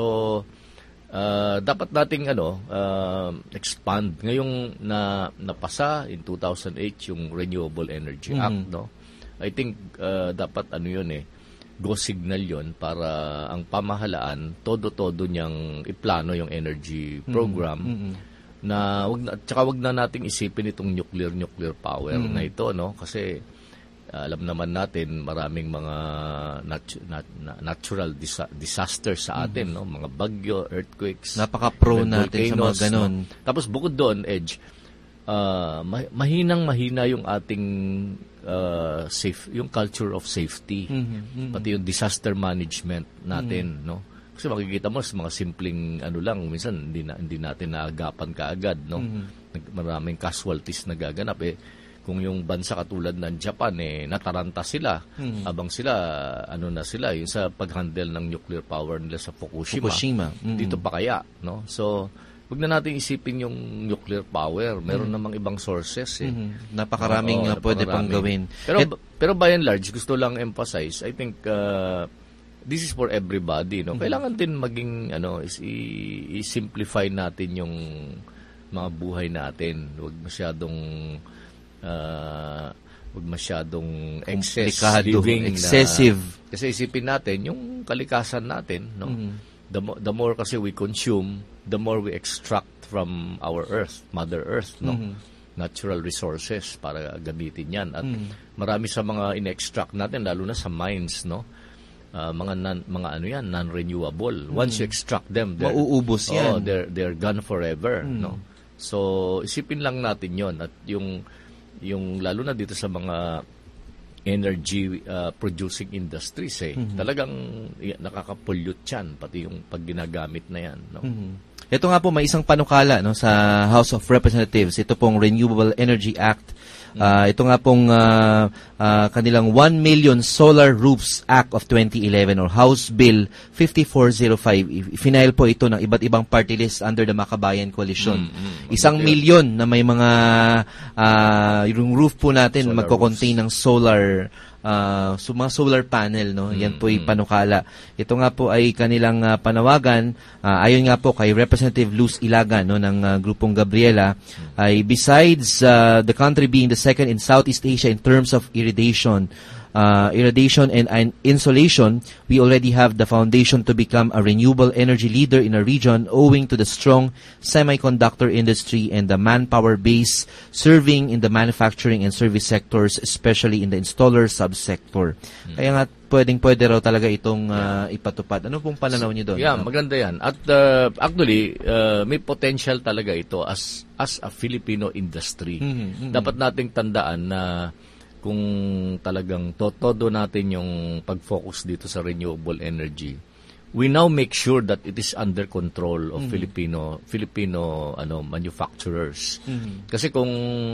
uh, dapat nating ano uh, expand ngayong na napasa in two thousand eight yung Renewable Energy Mhm. Act, no? I think uh, dapat ano yun eh go signal yon para ang pamahalaan todo-todo niyang iplano yung energy program Mhm. na wag na tsaka wag na nating isipin itong nuclear nuclear power Mhm. na ito, no, kasi uh, alam naman natin maraming mga nat- nat- na- natural disa- disasters sa atin, no, mga bagyo, earthquakes, Napaka-prone and natin sa mga volcanoes, ganon. no? Tapos bukod doon, Edge, uh, ma- mahinang mahina yung ating uh, safe, yung culture of safety, Mhm, mhm. pati yung disaster management natin, no. Kasi makikita mo sa mga simpleng ano lang, minsan hindi na, hindi natin naagapan kaagad, no. Mhm. Nag- Maraming casualties nagaganap eh. Kung yung bansa katulad ng Japan eh nataranta sila, Mhm. abang sila ano na sila yung sa pag-handle ng nuclear power nila sa Fukushima. Fukushima. Mhm. Dito pa kaya, no? So wag na natin isipin yung nuclear power. Meron Mhm. namang ibang sources eh. Mhm. Napakaraming Oo, nga pwede pang napakarami. gawin. Pero Et- pero by and large, gusto lang emphasize, I think uh, this is for everybody, no. Mhm. Kailangan din maging ano is i- i-simplify natin yung mga buhay natin. Huwag masyadong uh, huwag masyadong excess Komplikado, living na- excessive. kasi isipin natin yung kalikasan natin, no. Mhm. The, mo- the more kasi we consume, the more we extract from our earth, Mother Earth, no? Mhm. Natural resources para gamitin yan. At Mhm. marami sa mga in-extract natin, lalo na sa mines, no? Ah, mga non, mga ano yan, non-renewable. Once you extract them, they're, Mauubos yan. oh, they're, they're gone forever, Mhm. no? So, isipin lang natin yon at yung, yung lalo na dito sa mga energy uh, producing industries eh. Mhm. Talagang y- nakaka-pollute yan, pati yung pag ginagamit na yan. No? Mhm. Ito nga po, may isang panukala no, sa House of Representatives. Ito pong Renewable Energy Act. Ah, ito nga pong ah, ah, kanilang one million Solar Roofs Act of twenty eleven or House Bill fifty-four oh five. Finail po ito ng iba't ibang party list under the Makabayan Coalition. Mm, mm. Isang Okay. milyon na may mga ah, yung roof po natin Solar magko-contain ng solar uh, so mga solar panel, no? Yan po ay panukala. Ito nga po ay kanilang uh, panawagan, uh, ayon nga po kay Representative Luz Ilagan, no, ng uh, grupong Gabriela, ay besides uh, the country being the second in Southeast Asia in terms of irradiation, uh, irradiation and, and insulation, we already have the foundation to become a renewable energy leader in our region owing to the strong semiconductor industry and the manpower base serving in the manufacturing and service sectors, especially in the installer subsector. Hmm. Kaya nga, pwedeng-pwede raw talaga itong uh, ipatupad. Ano pong pananaw niyo doon? Yeah, maganda yan. At uh, actually, uh, may potential talaga ito as as a Filipino industry. Mm-hmm, mm-hmm. Dapat nating tandaan na kung talagang todo natin yung pag-focus dito sa renewable energy, we now make sure that it is under control of Mhm. Filipino Filipino ano manufacturers. Mhm. Kasi kung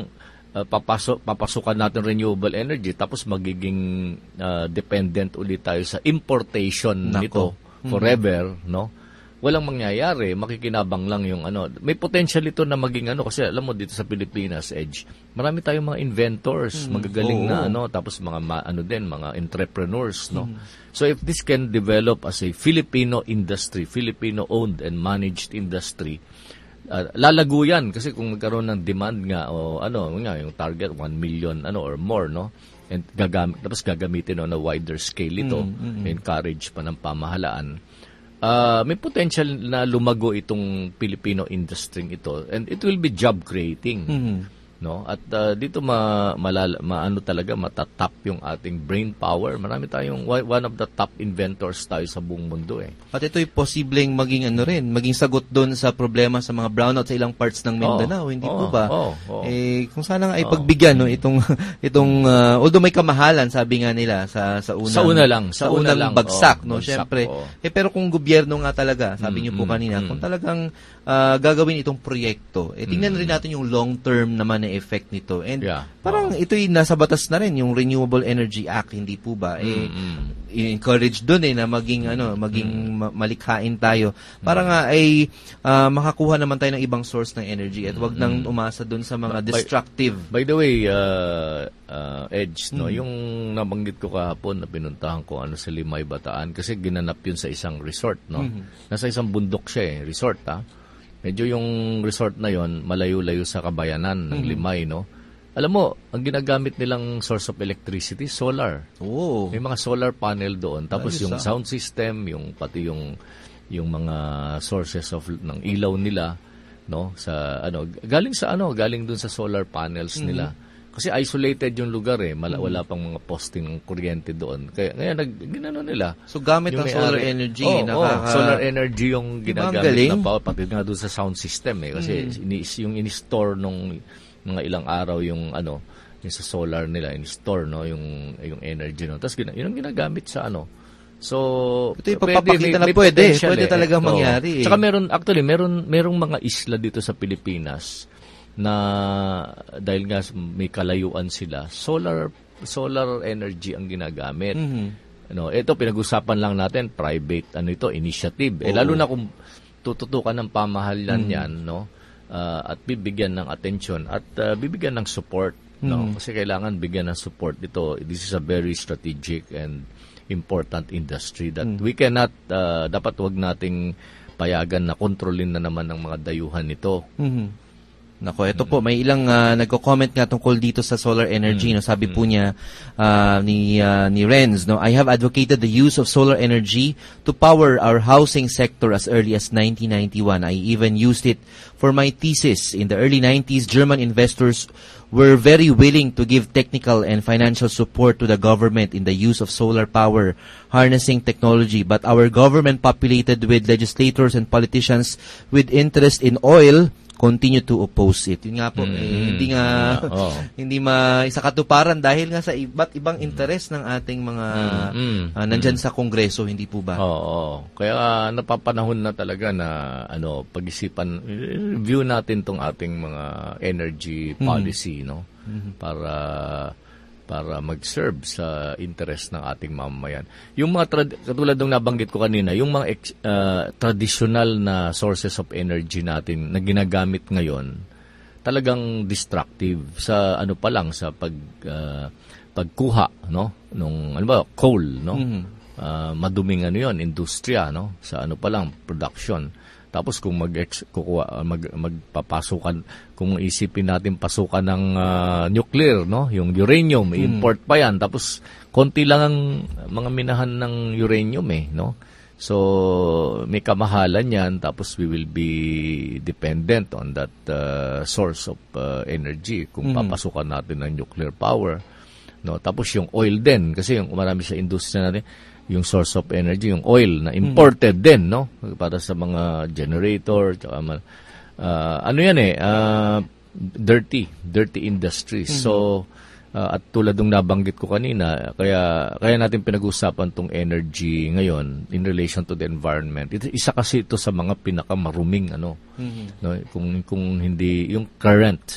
uh, papasok papasukan natin renewable energy tapos magiging uh, dependent ulit tayo sa importation Nako. nito forever, mm-hmm. no? Walang mangyayari, makikinabang lang yung ano. May potential ito na maging ano kasi alam mo dito sa Pilipinas, Edge, marami tayong mga inventors, mm, magagaling oh, na ano, tapos mga ma, ano din, mga entrepreneurs, no. Mm. So if this can develop as a Filipino industry, Filipino-owned and managed industry, uh, lalago yan kasi kung magkaroon ng demand nga o ano, nga yung target one million ano or more, no. And gagamit tapos gagamitin on a wider scale ito, mm, mm, encourage pa ng pamahalaan. Uh, may potential na lumago itong Filipino industry ito and it will be job creating, mm-hmm. no? At uh, dito ma, malala, maano talaga matatap yung ating brain power. Marami tayong one of the top inventors tayo sa buong mundo eh. At ito'y posibleng maging ano rin, maging sagot doon sa problema sa mga brownout sa ilang parts ng Mindanao, oh, hindi oh, po ba? Oh, oh. Eh kung sana nga ay pagbigyan no itong itong uh, although may kamahalan sabi nga nila sa sa unang sa una lang, sa, sa una unang lang, bagsak, oh, no, bagsak, syempre. Oh. Eh pero kung gobyerno nga talaga, sabi mm, niyo po mm, kanina, mm. kung talagang uh, gagawin itong proyekto, eh tingnan mm. rin natin yung long term naman na effect nito. And yeah. parang oh. ito'y nasa batas na rin yung Renewable Energy Act, hindi po ba? Eh mm-hmm. i-encourage doon eh na maging ano, maging mm. malikhain tayo para nga ay uh, makakuha naman tayo ng ibang source ng energy at wag nang umasa doon sa mga destructive. By, by the way, uh, uh, Edge, no, mm. yung nabanggit ko kahapon na pinuntahan ko ano sa Limay, Bataan kasi ginanap yun sa isang resort, no. Mm-hmm. Nasa isang bundok siya eh, resort ha. Medyo yung resort na yon malayo-layo sa kabayanan ng mm-hmm. Limay, no. Alam mo, ang ginagamit nilang source of electricity, solar. Oh. May mga solar panel doon. Tapos Ayos, yung ah. sound system, yung pati yung yung mga sources of ng ilaw nila, no, sa ano, galing sa ano, galing doon sa solar panels mm-hmm. nila. Kasi isolated yung lugar eh, Mala, wala pang mga posting ng kuryente doon. Kaya kaya nag ginano nila. So gamit ang solar ari, energy, oh, nakaka- oh, solar energy yung ginagamit na power pati nga doon sa sound system eh kasi mm-hmm. ini, yung ini-store nung mga ilang araw yung ano, yung sa solar nila, in-store no, yung yung energy no. Tapos yun ang ginagamit sa ano. So, ito yung papapakita na pwede, pwede eh. talaga mangyari. Eh. Tsaka meron, actually, meron, merong mga isla dito sa Pilipinas na dahil nga may kalayuan sila, solar solar energy ang ginagamit. Mm-hmm. Ano, ito pinag-usapan lang natin, private ano ito, initiative. Eh, lalo na kung tututukan ng pamahalan mm-hmm. yan, no? Uh, at bibigyan ng atensyon at uh, bibigyan ng support, no? Mm-hmm. Kasi kailangan bigyan ng support dito. This is a very strategic and important industry that mm. we cannot, uh, dapat wag nating payagan na kontrolin na naman ng mga dayuhan nito. Mm-hmm. Nako, ito mm-hmm. po, may ilang uh, nagko-comment nga tungkol dito sa solar energy. Mm-hmm. No? Sabi po niya uh, ni, uh, ni Renz, no? I have advocated the use of solar energy to power our housing sector as early as nineteen ninety-one. I even used it for my thesis. In the early nineties, German investors were very willing to give technical and financial support to the government in the use of solar power harnessing technology. But our government, populated with legislators and politicians with interest in oil, continue to oppose it. Yun nga po, mm-hmm. eh, hindi nga oh. hindi maisakatuparan dahil nga sa iba't ibang interest ng ating mga mm-hmm. uh, nandyan mm-hmm. sa Kongreso, hindi po ba? Oo. Oh, oh. Kaya uh, napapanahon na talaga na ano, pag-isipan, review natin tong ating mga energy policy, mm-hmm. no? Mm-hmm. Para para mag-serve sa interest ng ating mamamayan. Yung mga, trad- katulad ng nabanggit ko kanina, yung mga ex- uh, traditional na sources of energy natin na ginagamit ngayon, talagang destructive sa ano pa lang, sa pag, uh, pagkuha, no? Nung, ano ba, coal, no? Mm-hmm. Uh, maduming ano yun, industriya, no? Sa ano pa lang, production. Tapos kung mag kukuha, mag magpapasukan, kung isipin natin pasukan ng uh, nuclear, no, yung uranium, hmm. import pa yan. Tapos konti lang ang mga minahan ng uranium eh, no. So may kamahalan yan. Tapos we will be dependent on that uh, source of uh, energy kung hmm. papasukan natin ng nuclear power, no. Tapos yung oil din, kasi yung marami sa industriya natin, yung source of energy, yung oil na imported mm. din, no? Para sa mga generator, tsaka, uh, ano yan eh, uh, dirty, dirty industries. Mm. So, uh, at tulad ng nabanggit ko kanina, kaya kaya natin pinag-usapan tong energy ngayon in relation to the environment. Ito, isa kasi ito sa mga pinakamaruming, ano, mm-hmm. no? Kung, kung hindi, yung current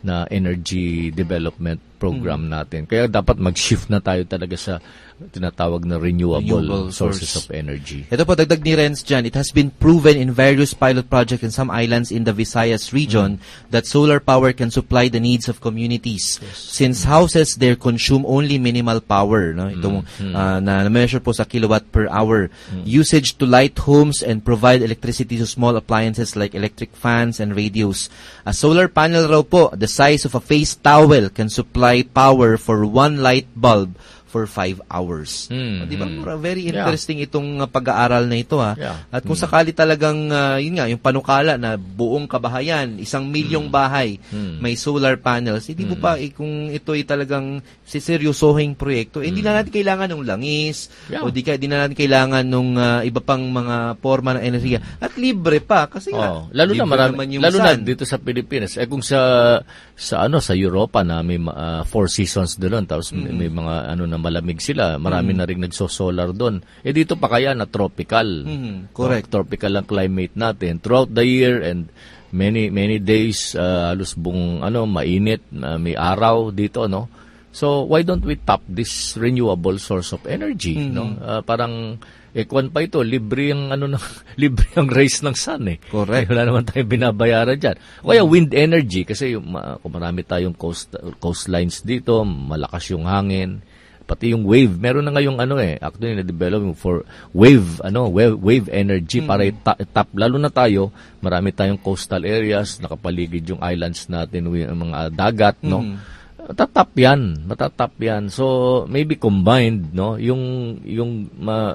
na energy development program natin. Kaya dapat mag-shift na tayo talaga sa tinatawag na renewable, Renewable sources source. of energy. Ito po, dagdag ni Renz dyan, it has been proven in various pilot projects in some islands in the Visayas region mm. that solar power can supply the needs of communities. Yes. Since houses there consume only minimal power, no? Itong mm. uh, na measure po sa kilowatt per hour. Mm. Usage to light homes and provide electricity to small appliances like electric fans and radios. A solar panel raw po, the size of a face towel, can supply power for one light bulb for five hours. Mm, Di ba? mm. Very interesting yeah. itong uh, pag-aaral na ito. Ha? Yeah. At kung mm. sakali talagang, uh, yun nga, yung panukala na buong kabahayan, isang milyong mm. bahay, mm. may solar panels, hindi mo mm. pa, eh, kung ito ay talagang siseryosohing proyekto, eh, hindi mm. na natin kailangan ng langis, yeah. o di, ka, di na natin kailangan ng uh, iba pang mga forma ng enerhiya. At libre pa, kasi oh, nga, lalo na marami, lalo sun. na dito sa Pilipinas. Eh kung sa sa ano sa Europa na may uh, four seasons doon, tapos mm. may, may mga ano na malamig sila, marami mm. na ring nagso-solar doon. Eh dito pa kaya na tropical. Mm. Correct. No? Tropical ang climate natin throughout the year, and many many days uh, halos buong ano mainit, uh, may araw dito, no. So why don't we tap this renewable source of energy, mm. no? Uh, parang ekwan pa ito, libre ang ano na, libre ang rays ng sun eh. Correct. Eh, wala naman tayong binabayaran diyan. Kaya wind energy kasi yung, ma, kung marami tayong coast coastlines dito, malakas yung hangin, pati yung wave. Meron na ngayong ano eh, actually na-develop for wave, ano, wave, wave energy mm. para ita- tap, lalo na tayo, marami tayong coastal areas, nakapaligid yung islands natin, yung mga dagat, mm. no? Matatap yan, matatap yan. So maybe combined, no, yung yung uh,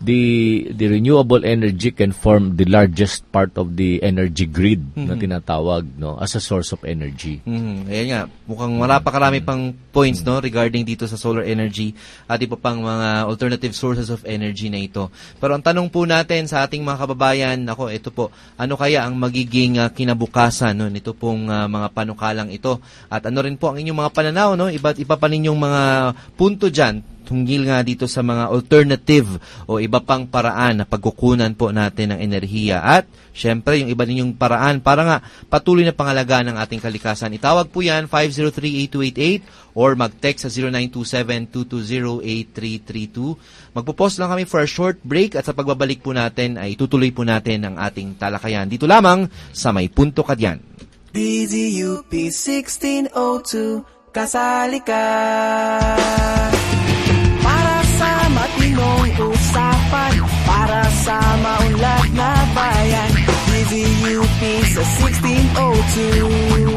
the the renewable energy can form the largest part of the energy grid mm-hmm. na tinatawag, no, as a source of energy. Mm-hmm. Ayan nga, mukhang marapakarami pang points, no, regarding dito sa solar energy at iba pang mga alternative sources of energy na ito. Pero ang tanong po natin sa ating mga kababayan, ako, ito po, ano kaya ang magiging uh, kinabukasan, no, nito pong uh, mga panukalang ito? At ano rin po ang inyong mga pananaw, no? Iba't iba pa ninyong mga punto diyan tunggil nga dito sa mga alternative o iba pang paraan na pagkukunan po natin ng enerhiya. At syempre, yung iba ninyong paraan para nga patuloy na pangalagaan ng ating kalikasan. Itawag po yan five zero three, eight two eight eight or mag-text sa zero nine two seven, two two zero, eight three three two. Magpo-pause lang kami for a short break at sa pagbabalik po natin ay tutuloy po natin ang ating talakayan. Dito lamang sa May Punto Ka Diyan. D Z U P sixteen oh two, kasali ka para sa matinong usapan, para sa maunlad na bayan. D Z U P sa sixteen oh two,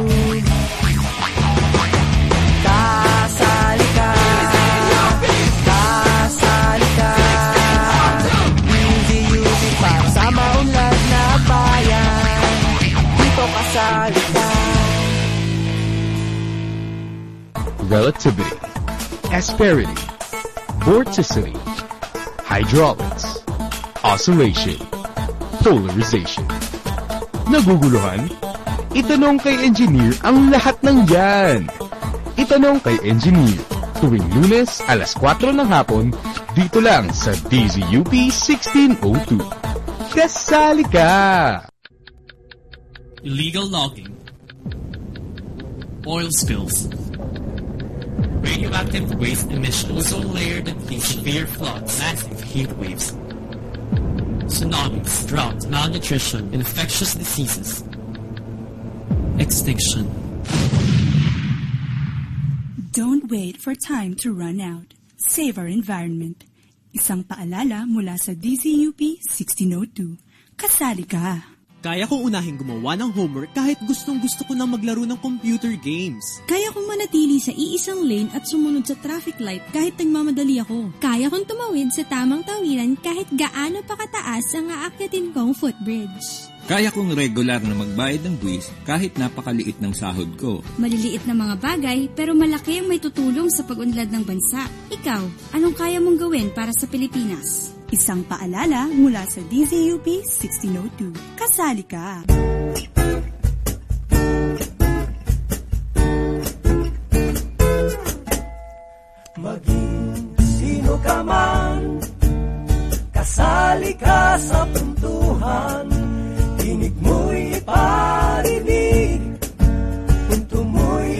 kasali ka, kasali ka. D Z U P para sa maunlad na bayan, dito kasali ka. Relativity, asperity, vorticity, hydraulics, oscillation, polarization. Naguguluhan? Itanong kay Engineer ang lahat ng yan. Itanong kay Engineer tuwing Lunes alas kwatro ng hapon dito lang sa D Z U P sixteen oh two. Kasali ka! Illegal logging, oil spills, radioactive waste emission, ozone layer depletion, severe floods, massive heat waves, tsunamis, drought, malnutrition, infectious diseases, extinction. Don't wait for time to run out. Save our environment. Isang paalala mula sa D Z U P sixteen oh two. Kasali ka! Kaya kong unahing gumawa ng homework kahit gustong-gusto ko nang maglaro ng computer games. Kaya kong manatili sa iisang lane at sumunod sa traffic light kahit nagmamadali ako. Kaya kong tumawid sa tamang tawiran kahit gaano pa kataas ang aakyatin kong footbridge. Kaya kong regular na magbayad ng buwis kahit napakaliit ng sahod ko. Maliliit na mga bagay pero malaki ang may tutulong sa pag-unlad ng bansa. Ikaw, anong kaya mong gawin para sa Pilipinas? Isang paalala mula sa D Z U P sixteen oh two. Kasali ka! Maging sino ka man, kasali ka sa puntuhan. Tinig mo'y parinig, punto mo'y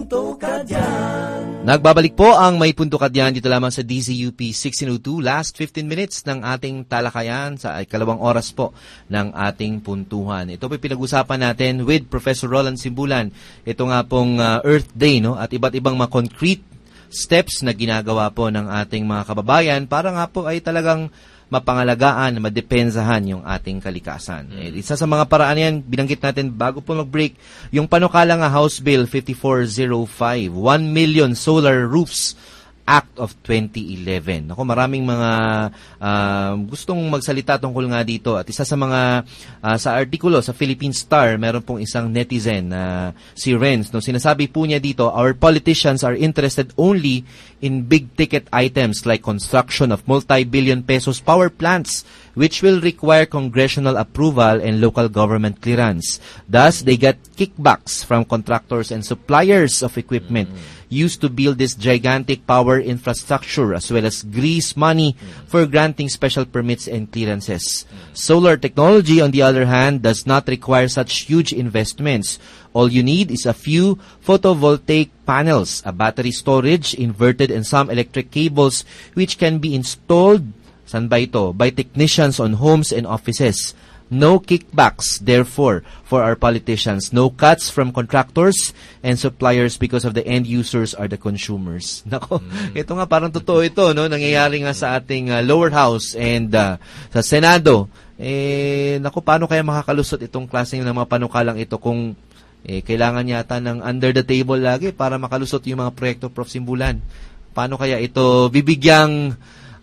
punto ka dyan. Nagbabalik po ang May Punto Ka Dyan dito lamang sa D Z U P sixteen oh two. Last fifteen minutes ng ating talakayan sa ikalawang oras po ng ating puntuhan. Ito po pinag-usapan natin with Professor Roland Simbulan. Ito nga pong uh, Earth Day, no? At iba't ibang mga concrete steps na ginagawa po ng ating mga kababayan para nga po ay talagang mapangalagaan, madepensahan yung ating kalikasan. Mm. Eh, isa sa mga paraan yan, binanggit natin bago po mag-break, yung panukalang House Bill fifty-four oh five, one million solar roofs Act of twenty eleven. Ako, maraming mga uh, gustong magsalita tungkol nga dito. At isa sa mga, uh, sa artikulo sa Philippine Star, meron pong isang netizen na uh, si Renz. No? Sinasabi po niya dito, our politicians are interested only in big-ticket items like construction of multi-billion pesos power plants which will require congressional approval and local government clearance. Thus, they get kickbacks from contractors and suppliers of equipment mm-hmm. used to build this gigantic power infrastructure as well as grease money mm-hmm. for granting special permits and clearances. Mm-hmm. Solar technology, on the other hand, does not require such huge investments. All you need is a few photovoltaic panels, a battery storage, inverted and some electric cables which can be installed San ba ito? By technicians on homes and offices. No kickbacks, therefore, for our politicians. No cuts from contractors and suppliers because of the end users are the consumers. Nako, mm. ito nga parang totoo ito, no? Nangyayari nga sa ating uh, lower house and uh, sa Senado. Eh, nako, paano kaya makakalusot itong klaseng ng mga panukalang ito kung eh, kailangan yata ng under the table lagi para makalusot yung mga proyekto, Prof Simbulan? Paano kaya ito bibigyang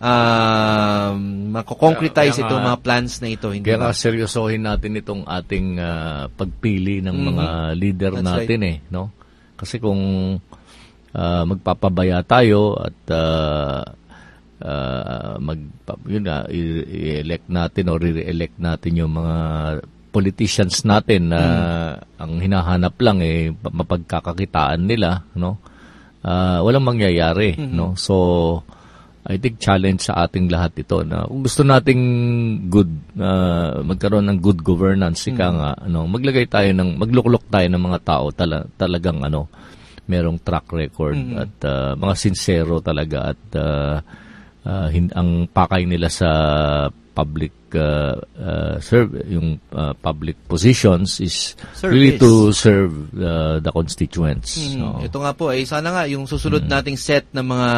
Um, mako-concretize itong mga plans na ito. Hindi kaya ba? nga seryosohin natin itong ating uh, pagpili ng mm-hmm. mga leader That's natin right. eh, no? Kasi kung uh, magpapabaya tayo at uh, uh, mag yun nga i-elect natin o re-elect natin yung mga politicians natin na mm. ang hinahanap lang eh mapagkakakitaan nila, no? Uh, walang mangyayari, mm-hmm. no? So I think challenge sa ating lahat ito na kung gusto nating good uh, magkaroon ng good governance, ika nga ano, maglagay tayo ng magluklok tayo ng mga tao tala, talagang ano merong track record mm-hmm. at uh, mga sincero talaga at uh, uh, hin- ang pakay nila sa public uh, uh, serve yung uh, public positions is Service. really to serve uh, the constituents. Mm-hmm. So, ito nga po ay eh, sana nga yung susunod mm-hmm. nating set ng mga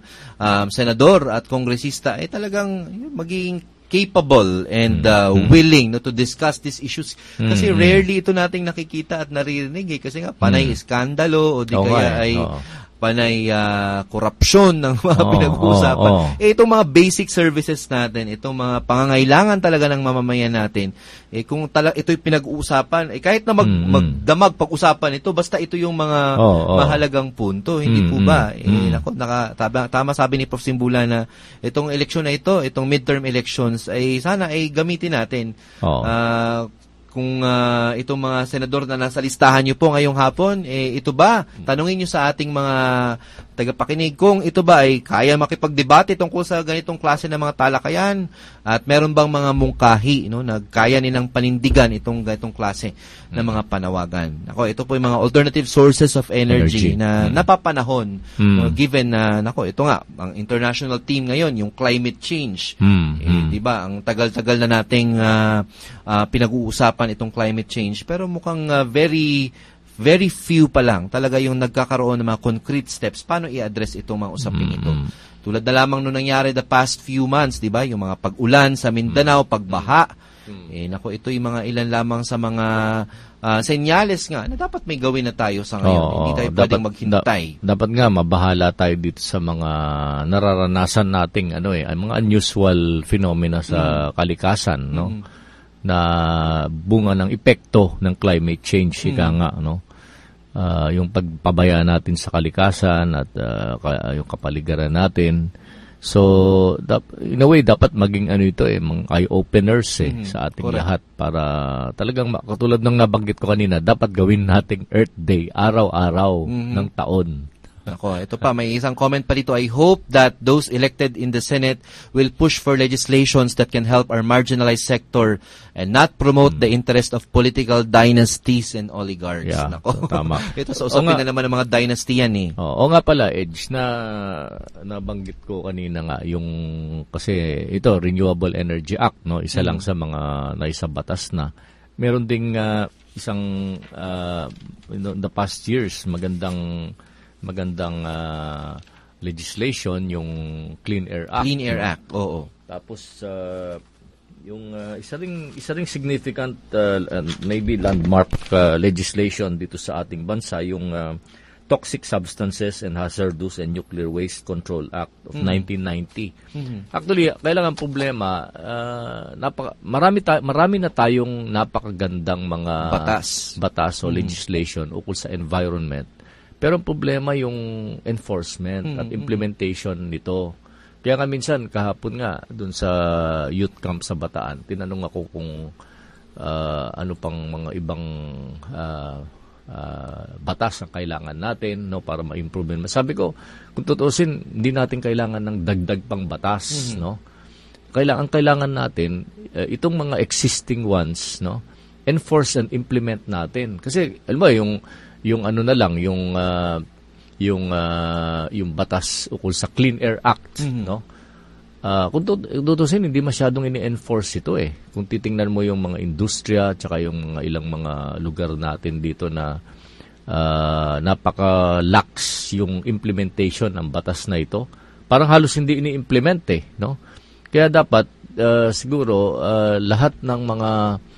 um, senador at kongresista ay eh, talagang magiging capable and uh, mm-hmm. willing no to discuss these issues kasi mm-hmm. rarely ito nating nakikita at naririnig eh, kasi nga panay mm-hmm. iskandalo o di oh, kaya ay oh. panay uh, korupsyon ng mga oh, pinag-uusapan. Oh, oh. Eh, itong mga basic services natin, itong mga pangangailangan talaga ng mamamayan natin, eh, kung tala- ito'y pinag-uusapan, eh, kahit na mag- mm-hmm. magdamag pag-usapan ito, basta ito yung mga oh, oh. mahalagang punto, hindi mm-hmm. po ba? Eh, mm-hmm. nako, naka, tama, tama sabi ni Prof Simbulan na itong eleksyon na ito, itong midterm elections, ay sana ay gamitin natin. Oh. Uh, kung uh, itong mga senador na nasa listahan nyo po ngayong hapon, eh, ito ba? Tanungin nyo sa ating mga tagapakinig kung ito ba ay kaya makipagdebate tungkol sa ganitong klase ng mga talakayan at meron bang mga mungkahi no, na kaya nilang panindigan itong ganitong klase ng mga panawagan. Ako, ito po yung mga alternative sources of energy, energy. na mm. napapanahon mm. no, given na, nako, ito nga, ang international team ngayon, yung climate change. Mm. Eh, mm. di ba, ang tagal-tagal na nating uh, uh, pinag-uusapan itong climate change pero mukhang uh, very very few pa lang talaga yung nagkakaroon ng mga concrete steps paano i-address itong mga usapin mm-hmm. ito. Tulad na lamang nung nangyari the past few months, di ba? Yung mga pag-ulan sa Mindanao, pagbaha. Mm-hmm. Eh nako, ito yung mga ilan lamang sa mga uh, senyales nga na dapat may gawin na tayo sa ngayon. Oo, hindi tayo dapat, pwedeng maghintay. Da, dapat nga mabahala tayo dito sa mga nararanasan nating ano eh, mga unusual phenomena sa mm-hmm. kalikasan, no? Mm-hmm. na bunga ng epekto ng climate change, ika nga, no? Uh, yung pagpabaya natin sa kalikasan at uh, yung kapaligiran natin. So, dap- in a way, dapat maging ano ito eh, mga eye-openers eh, mm-hmm. sa ating Correct. lahat para talagang, katulad ng nabanggit ko kanina, dapat gawin nating Earth Day, araw-araw mm-hmm. ng taon. Ako, ito pa, may isang comment pa dito. I hope that those elected in the Senate will push for legislations that can help our marginalized sector and not promote hmm. the interest of political dynasties and oligarchs. Yeah, Nako. Tama. Ito sa usapin na naman ng mga dynasty yan eh. Oo, oo nga pala, Edge, na nabanggit ko kanina nga, yung, kasi ito, Renewable Energy Act, no? Isa hmm. lang sa mga naisabatas na. Meron ding uh, isang, uh, in the past years, magandang magandang uh, legislation, yung Clean Air Act. Clean Air Act, oo. Tapos, uh, yung uh, isa ring isa ring significant, uh, maybe landmark uh, legislation dito sa ating bansa, yung uh, Toxic Substances and Hazardous and Nuclear Waste Control Act of mm-hmm. nineteen ninety. Mm-hmm. Actually, kailangan problema, uh, napaka, marami, ta- marami na tayong napakagandang mga batas, batas o mm-hmm. legislation ukol sa environment. Pero ang problema yung enforcement mm-hmm. at implementation nito. Kaya nga minsan, kahapon nga, dun sa youth camp sa Bataan, tinanong ako kung uh, ano pang mga ibang uh, uh, batas ang kailangan natin, no, para ma-improve. Sabi ko, kung tutuusin, hindi natin kailangan ng dagdag pang batas. Mm-hmm. No? Kailangan, kailangan natin, uh, itong mga existing ones, no, enforce and implement natin. Kasi, alam mo, yung yung ano na lang, yung uh, yung uh, yung batas ukol sa Clean Air Act, mm-hmm. no? Uh, kung tutusin, hindi masyadong ini-enforce ito eh. Kung titingnan mo yung mga industriya, tsaka yung mga ilang mga lugar natin dito na uh, napaka-lax yung implementation ng batas na ito, parang halos hindi ini-implement eh, no? Kaya dapat uh, siguro uh, lahat ng mga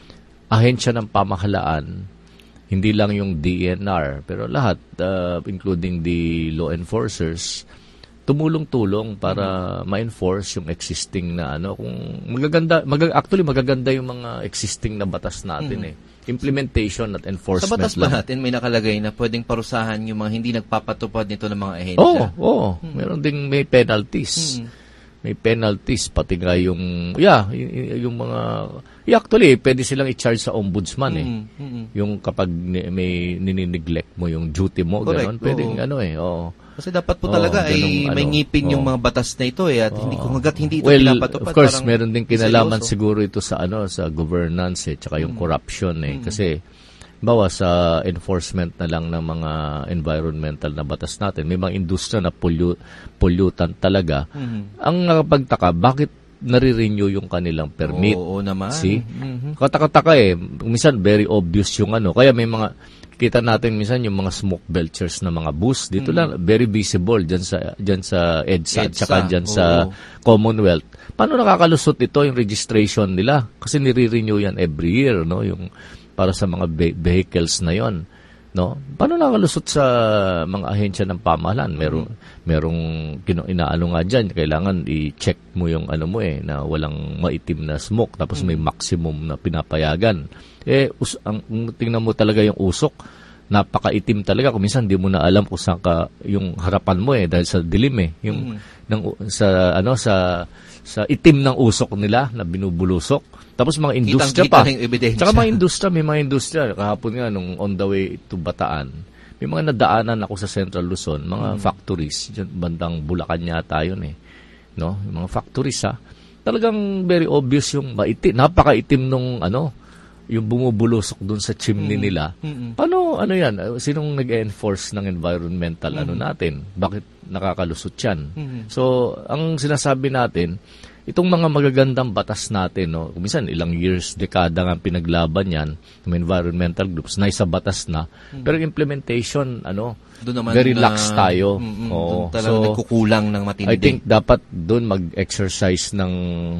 ahensya ng pamahalaan, hindi lang yung D N R, pero lahat, uh, including the law enforcers, tumulong-tulong para mm-hmm. ma-enforce yung existing na ano. Kung magaganda, mag- actually magaganda yung mga existing na batas natin mm-hmm. eh. Implementation at enforcement lang. Sa batas ba natin may nakalagay na pwedeng parusahan yung mga hindi nagpapatupad nito ng mga ahensya? Oo, oh, oo. Oh. Mm-hmm. Meron ding may penalties. Mm-hmm. May penalties, pati nga yung, yeah, y- yung mga, yeah, actually, pwede silang i-charge sa ombudsman eh. Mm-hmm. Yung kapag ni- may ninineglect mo yung duty mo, gano'n, pwedeng oh. ano eh, oo. Kasi dapat po oh, talaga ay ganun, may ano, ngipin oh. yung mga batas na ito eh, at oh. hindi kung hanggat hindi ito well, pinapatupad. Of course, meron din kinalaman siguro ito sa ano, sa governance eh, tsaka yung mm-hmm. corruption eh, mm-hmm. kasi bawa sa enforcement na lang ng mga environmental na batas natin. May mga industriya na pollu- pollutant talaga. Mm-hmm. Ang nakapagtaka, bakit nare-renew yung kanilang permit? Oo, oo naman. See? Mm-hmm. Kataka-taka eh. Minsan, very obvious yung ano. Kaya may mga, kita natin minsan yung mga smoke belchers na mga bus. Dito mm-hmm. lang, very visible dyan sa, dyan sa EDSA, EDSA. Tsaka dyan oo. Sa Commonwealth. Paano nakakalusot ito yung registration nila? Kasi nire-renew yan every year, no? Yung para sa mga vehicles na yon, no? Paano nakalusot sa mga ahensya ng pamahalaan? Merong merong kino inaano nga diyan, kailangan i-check mo yung ano mo eh na walang maitim na smoke tapos may maximum na pinapayagan. Eh us- ang tingnan mo talaga yung usok, napakaitim talaga. Kung minsan hindi mo na alam kung saan ka yung harapan mo eh dahil sa dilim eh. Yung mm-hmm. ng sa ano sa sa itim ng usok nila na binubulusok. Tapos mga industriya pa. Tsaka mga industriya, may mga industriya. Kahapon nga, nung on the way to Bataan, may mga nadaanan ako sa Central Luzon, mga mm. factories, dyan, bandang Bulacan yata yun eh. No? Yung mga factories ha. Talagang very obvious yung maitim. Napakaitim nung ano, yung bumubulusok dun sa chimney mm. nila. Mm-mm. Paano, ano yan? Sinong nag-enforce ng environmental mm. ano natin? Bakit nakakalusot yan? Mm-hmm. So, ang sinasabi natin, itong mga magagandang batas natin, no, minsan ilang years, dekada nga pinaglaban yan, ng environmental groups, na isa batas na, mm-hmm. pero implementation, ano, naman very na, lax tayo. Mm-hmm, Oo. Talagang so, nagkukulang ng matindi. I think dapat doon mag-exercise ng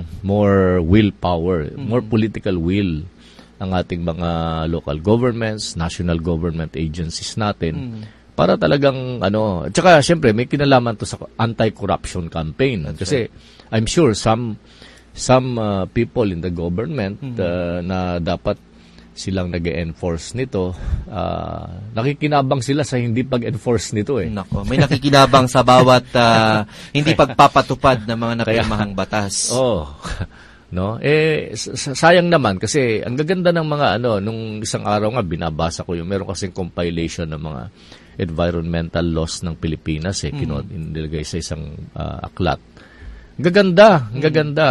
more willpower, mm-hmm. more political will ang ating mga local governments, national government agencies natin, mm-hmm. para talagang, ano, tsaka syempre may kinalaman to sa anti-corruption campaign. That's kasi right. I'm sure some some uh, people in the government mm-hmm. uh, na dapat silang nag-enforce nito, uh, nakikinabang sila sa hindi pag-enforce nito eh. Nako, may nakikinabang sa bawat uh, hindi pagpapatupad ng mga napirmahang batas. Oh. No? Eh sayang naman kasi ang gaganda ng mga ano nung isang araw nga binabasa ko yung meron kasing compilation ng mga environmental laws ng Pilipinas eh kinod mm. nilagay sa isang uh, aklat. Gaganda, mm. gaganda.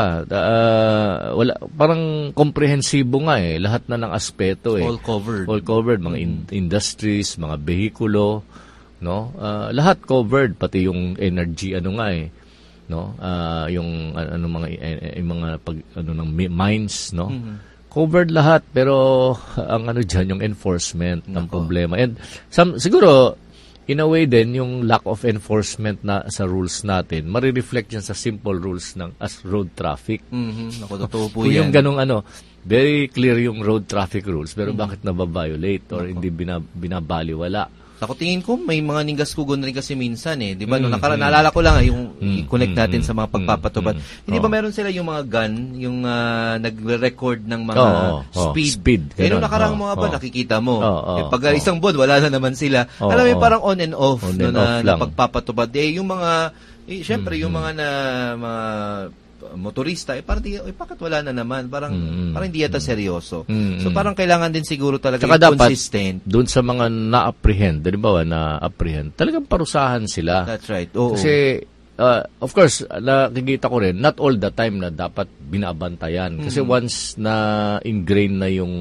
Uh, wala parang komprehensibo nga eh lahat na ng aspeto eh. All covered. All covered mga in- industries, mga behikulo, no? Uh, lahat covered pati yung energy ano nga eh. No, uh, yung uh, ano mga uh, yung mga pag ano ng mines, no, mm-hmm. covered lahat pero ang ano diyan yung enforcement Nako. ng problema. And some, siguro in a way din yung lack of enforcement na sa rules natin mari-reflect yan sa simple rules ng as road traffic. Mhm. Nako, totoo po yan. yan. Yung ganung ano, very clear yung road traffic rules pero mm-hmm. bakit nababiolate or Nako. hindi binab- binabaliwala? Ako tingin ko may mga ninggas-kugon rin kasi minsan eh, 'di ba? Mm, no nakaraan mm, naalala ko lang yung mm, i-connect natin mm, sa mga pagpapatupad. Mm, Hindi oh. ba meron sila yung mga gun, yung uh, nagre-record ng mga oh, oh, speed. speed eh nung nakaraang mga oh, ba oh. nakikita mo. Oh, oh, eh, pag oh. isang buwan wala na naman sila. Oh, Alam mo oh. parang on and off on no, and na, off na pagpapatupad. Eh yung mga eh, syempre mm, yung mga na mga motorista eh parang eh, bakit wala na naman parang mm, parang hindi yata seryoso mm, so parang kailangan din siguro talaga yung consistent doon sa mga na-apprehend halimbawa na-apprehend talagang parusahan sila. That's right. Oo. Kasi uh, of course nakikita ko rin not all the time na dapat binabantayan kasi mm. once na ingrained na yung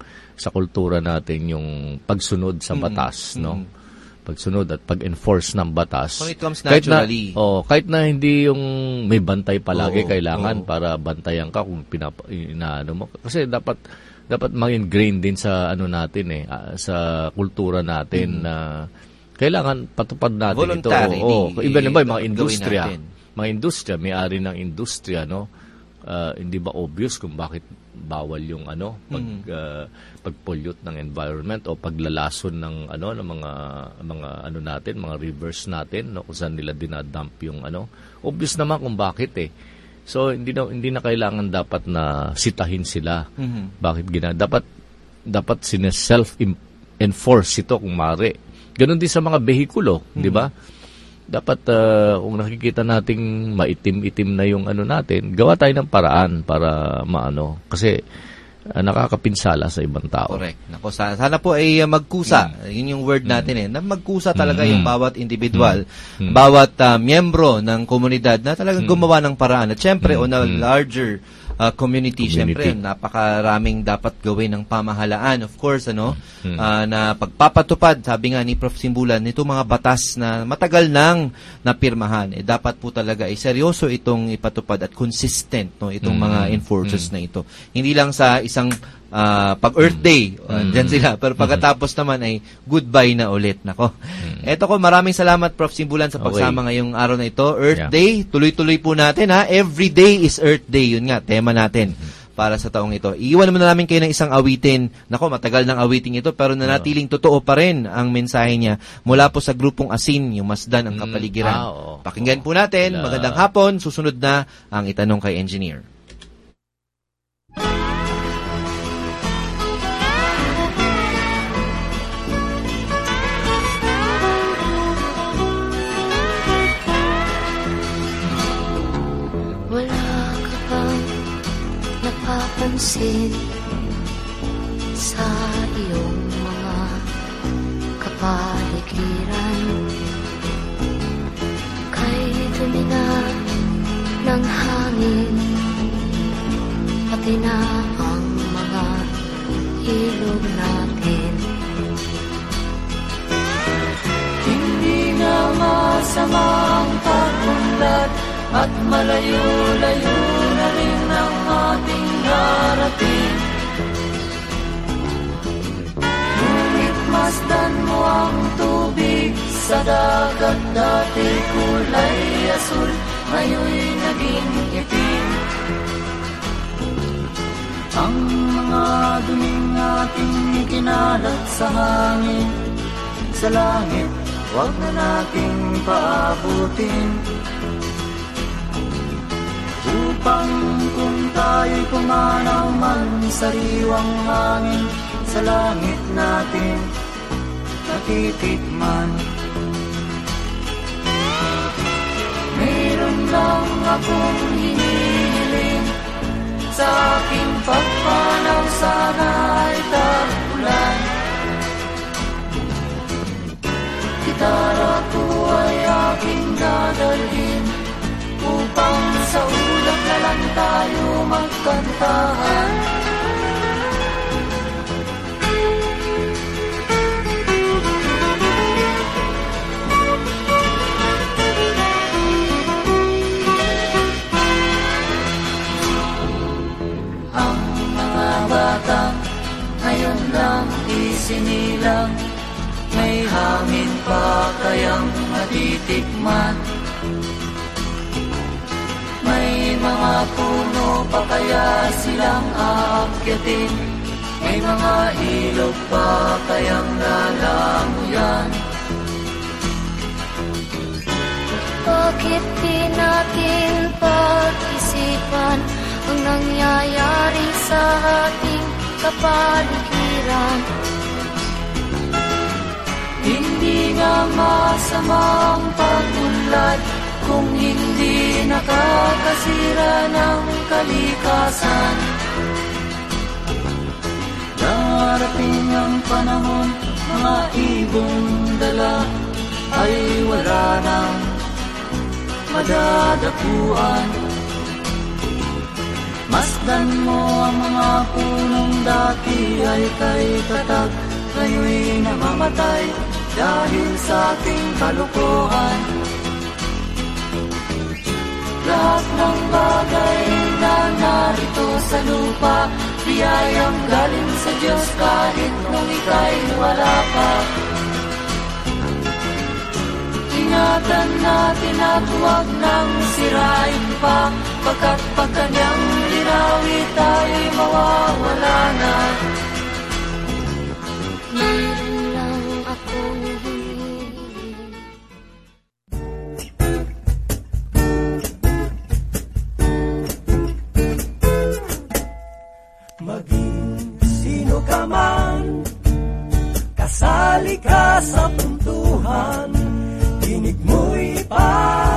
sa kultura natin yung pagsunod sa batas mm, no mm. pagsunod at pag-enforce ng batas. When it comes naturally. Kahit na, oh, kahit na hindi yung may bantay palagi oo, kailangan oo. para bantayan ka kung pinapa, inaano mo. Kasi dapat dapat mag-ingrain din sa ano natin eh, uh, sa kultura natin mm. na kailangan patupad natin ito. Oh, iba na ba yung mga industriya? Mga industriya, may-ari ng industriya, no? Uh, hindi ba obvious kung bakit bawal yung ano pag mm. uh, pag-pollute ng environment o paglalason ng ano ng mga mga ano natin, mga rivers natin no kung saan nila dinadump yung ano. Obvious naman kung bakit eh. So hindi na hindi na kailangan dapat na sitahin sila. Mm-hmm. Bakit gina dapat dapat sine-self enforce ito kung mare. Ganon din sa mga behikulo, mm-hmm. di ba? Dapat uh, kung nakikita nating maitim-itim na yung ano natin, gawa tayo ng paraan para maano kasi uh, nakakapinsala sa ibang tao. Correct. Nako, sana, sana po ay uh, magkusa. Mm. Yun yung word natin mm. eh. Na magkusa talaga mm. yung bawat individual, mm. bawat uh, miyembro ng komunidad na talagang mm. gumawa ng paraan. At syempre, mm. on a larger uh, community, community. Syempre, napakaraming dapat gawin ng pamahalaan. Of course, ano, mm. uh, na pagpapatupad, sabi nga ni Prof Simbulan, nito mga batas na matagal nang napirmahan. Eh, dapat po talaga ay eh, seryoso itong ipatupad at consistent no itong mm. mga enforcers mm. na ito. Hindi lang sa isang uh, pag Earth Day, mm. dyan sila. Pero pagkatapos naman ay goodbye na ulit. Nako. Mm. Eto ko, maraming salamat Prof Simbulan sa pagsama okay. ngayong araw na ito. Earth yeah. Day, tuloy-tuloy po natin ha. Every day is Earth Day. Yun nga, tema natin mm. para sa taong ito. Iiwan naman namin kayo ng isang awitin. Nako, matagal ng awiting ito pero nanatiling totoo pa rin ang mensahe niya mula po sa grupong Asin, yung Masdan ang kapaligiran. Mm. Ah, oh, Pakinggan oh, po natin. La. Magandang hapon. Susunod na ang itanong kay Engineer. Napapansin sa iyong mga kapaligiran kay dumi na ng hangin pati na ang mga ilog natin. Hindi na masamang pag-unlad at malayo-layo na rin ang ating narating. Ngunit masdan mo ang tubig sa dagat, dati kulay asul, ngayon'y naging itim. Ang mga duming ating ikinalat sa hangin, sa langit, huwag na nating paabutin. Upang kung tayo'y pumanaw man sa riwang hangin, sa langit natin natitikman. Mayroon lang akong hinihiling sa aking pagpanaw sana ay tagulan. Gitara ko ay aking dadalhin upang sa ulap na lang tayo magkantahan. Ang mga batang ngayon lang isinilang, may hangin pa kayang matitikman? May mga puno pa kaya silang aakyatin? May mga ilog pa kayang lalanguyan? Bakit di natin pag-isipan ang nangyayari sa ating kapaligiran? Hindi nga masama ang pagunlad kung hindi nakakasira ng kalikasan. Darating ang panahon, mga ibong dala ay wala nang madadapuan. Masdan mo ang mga punong dati ay kay tatag, ngayon'y namamatay dahil sa ating kalukuhan. Lahat ng bagay na narito sa lupa, biyayang galing sa Diyos kahit nung ika'y wala pa. Ingatan natin at huwag nang sirain pa, pagkat pag kanyang linawi tayo'y mawawala na. Meron lang akong hinihiling. Maging sino ka man, kasali ka sa puntuhan, tinig mo'y pa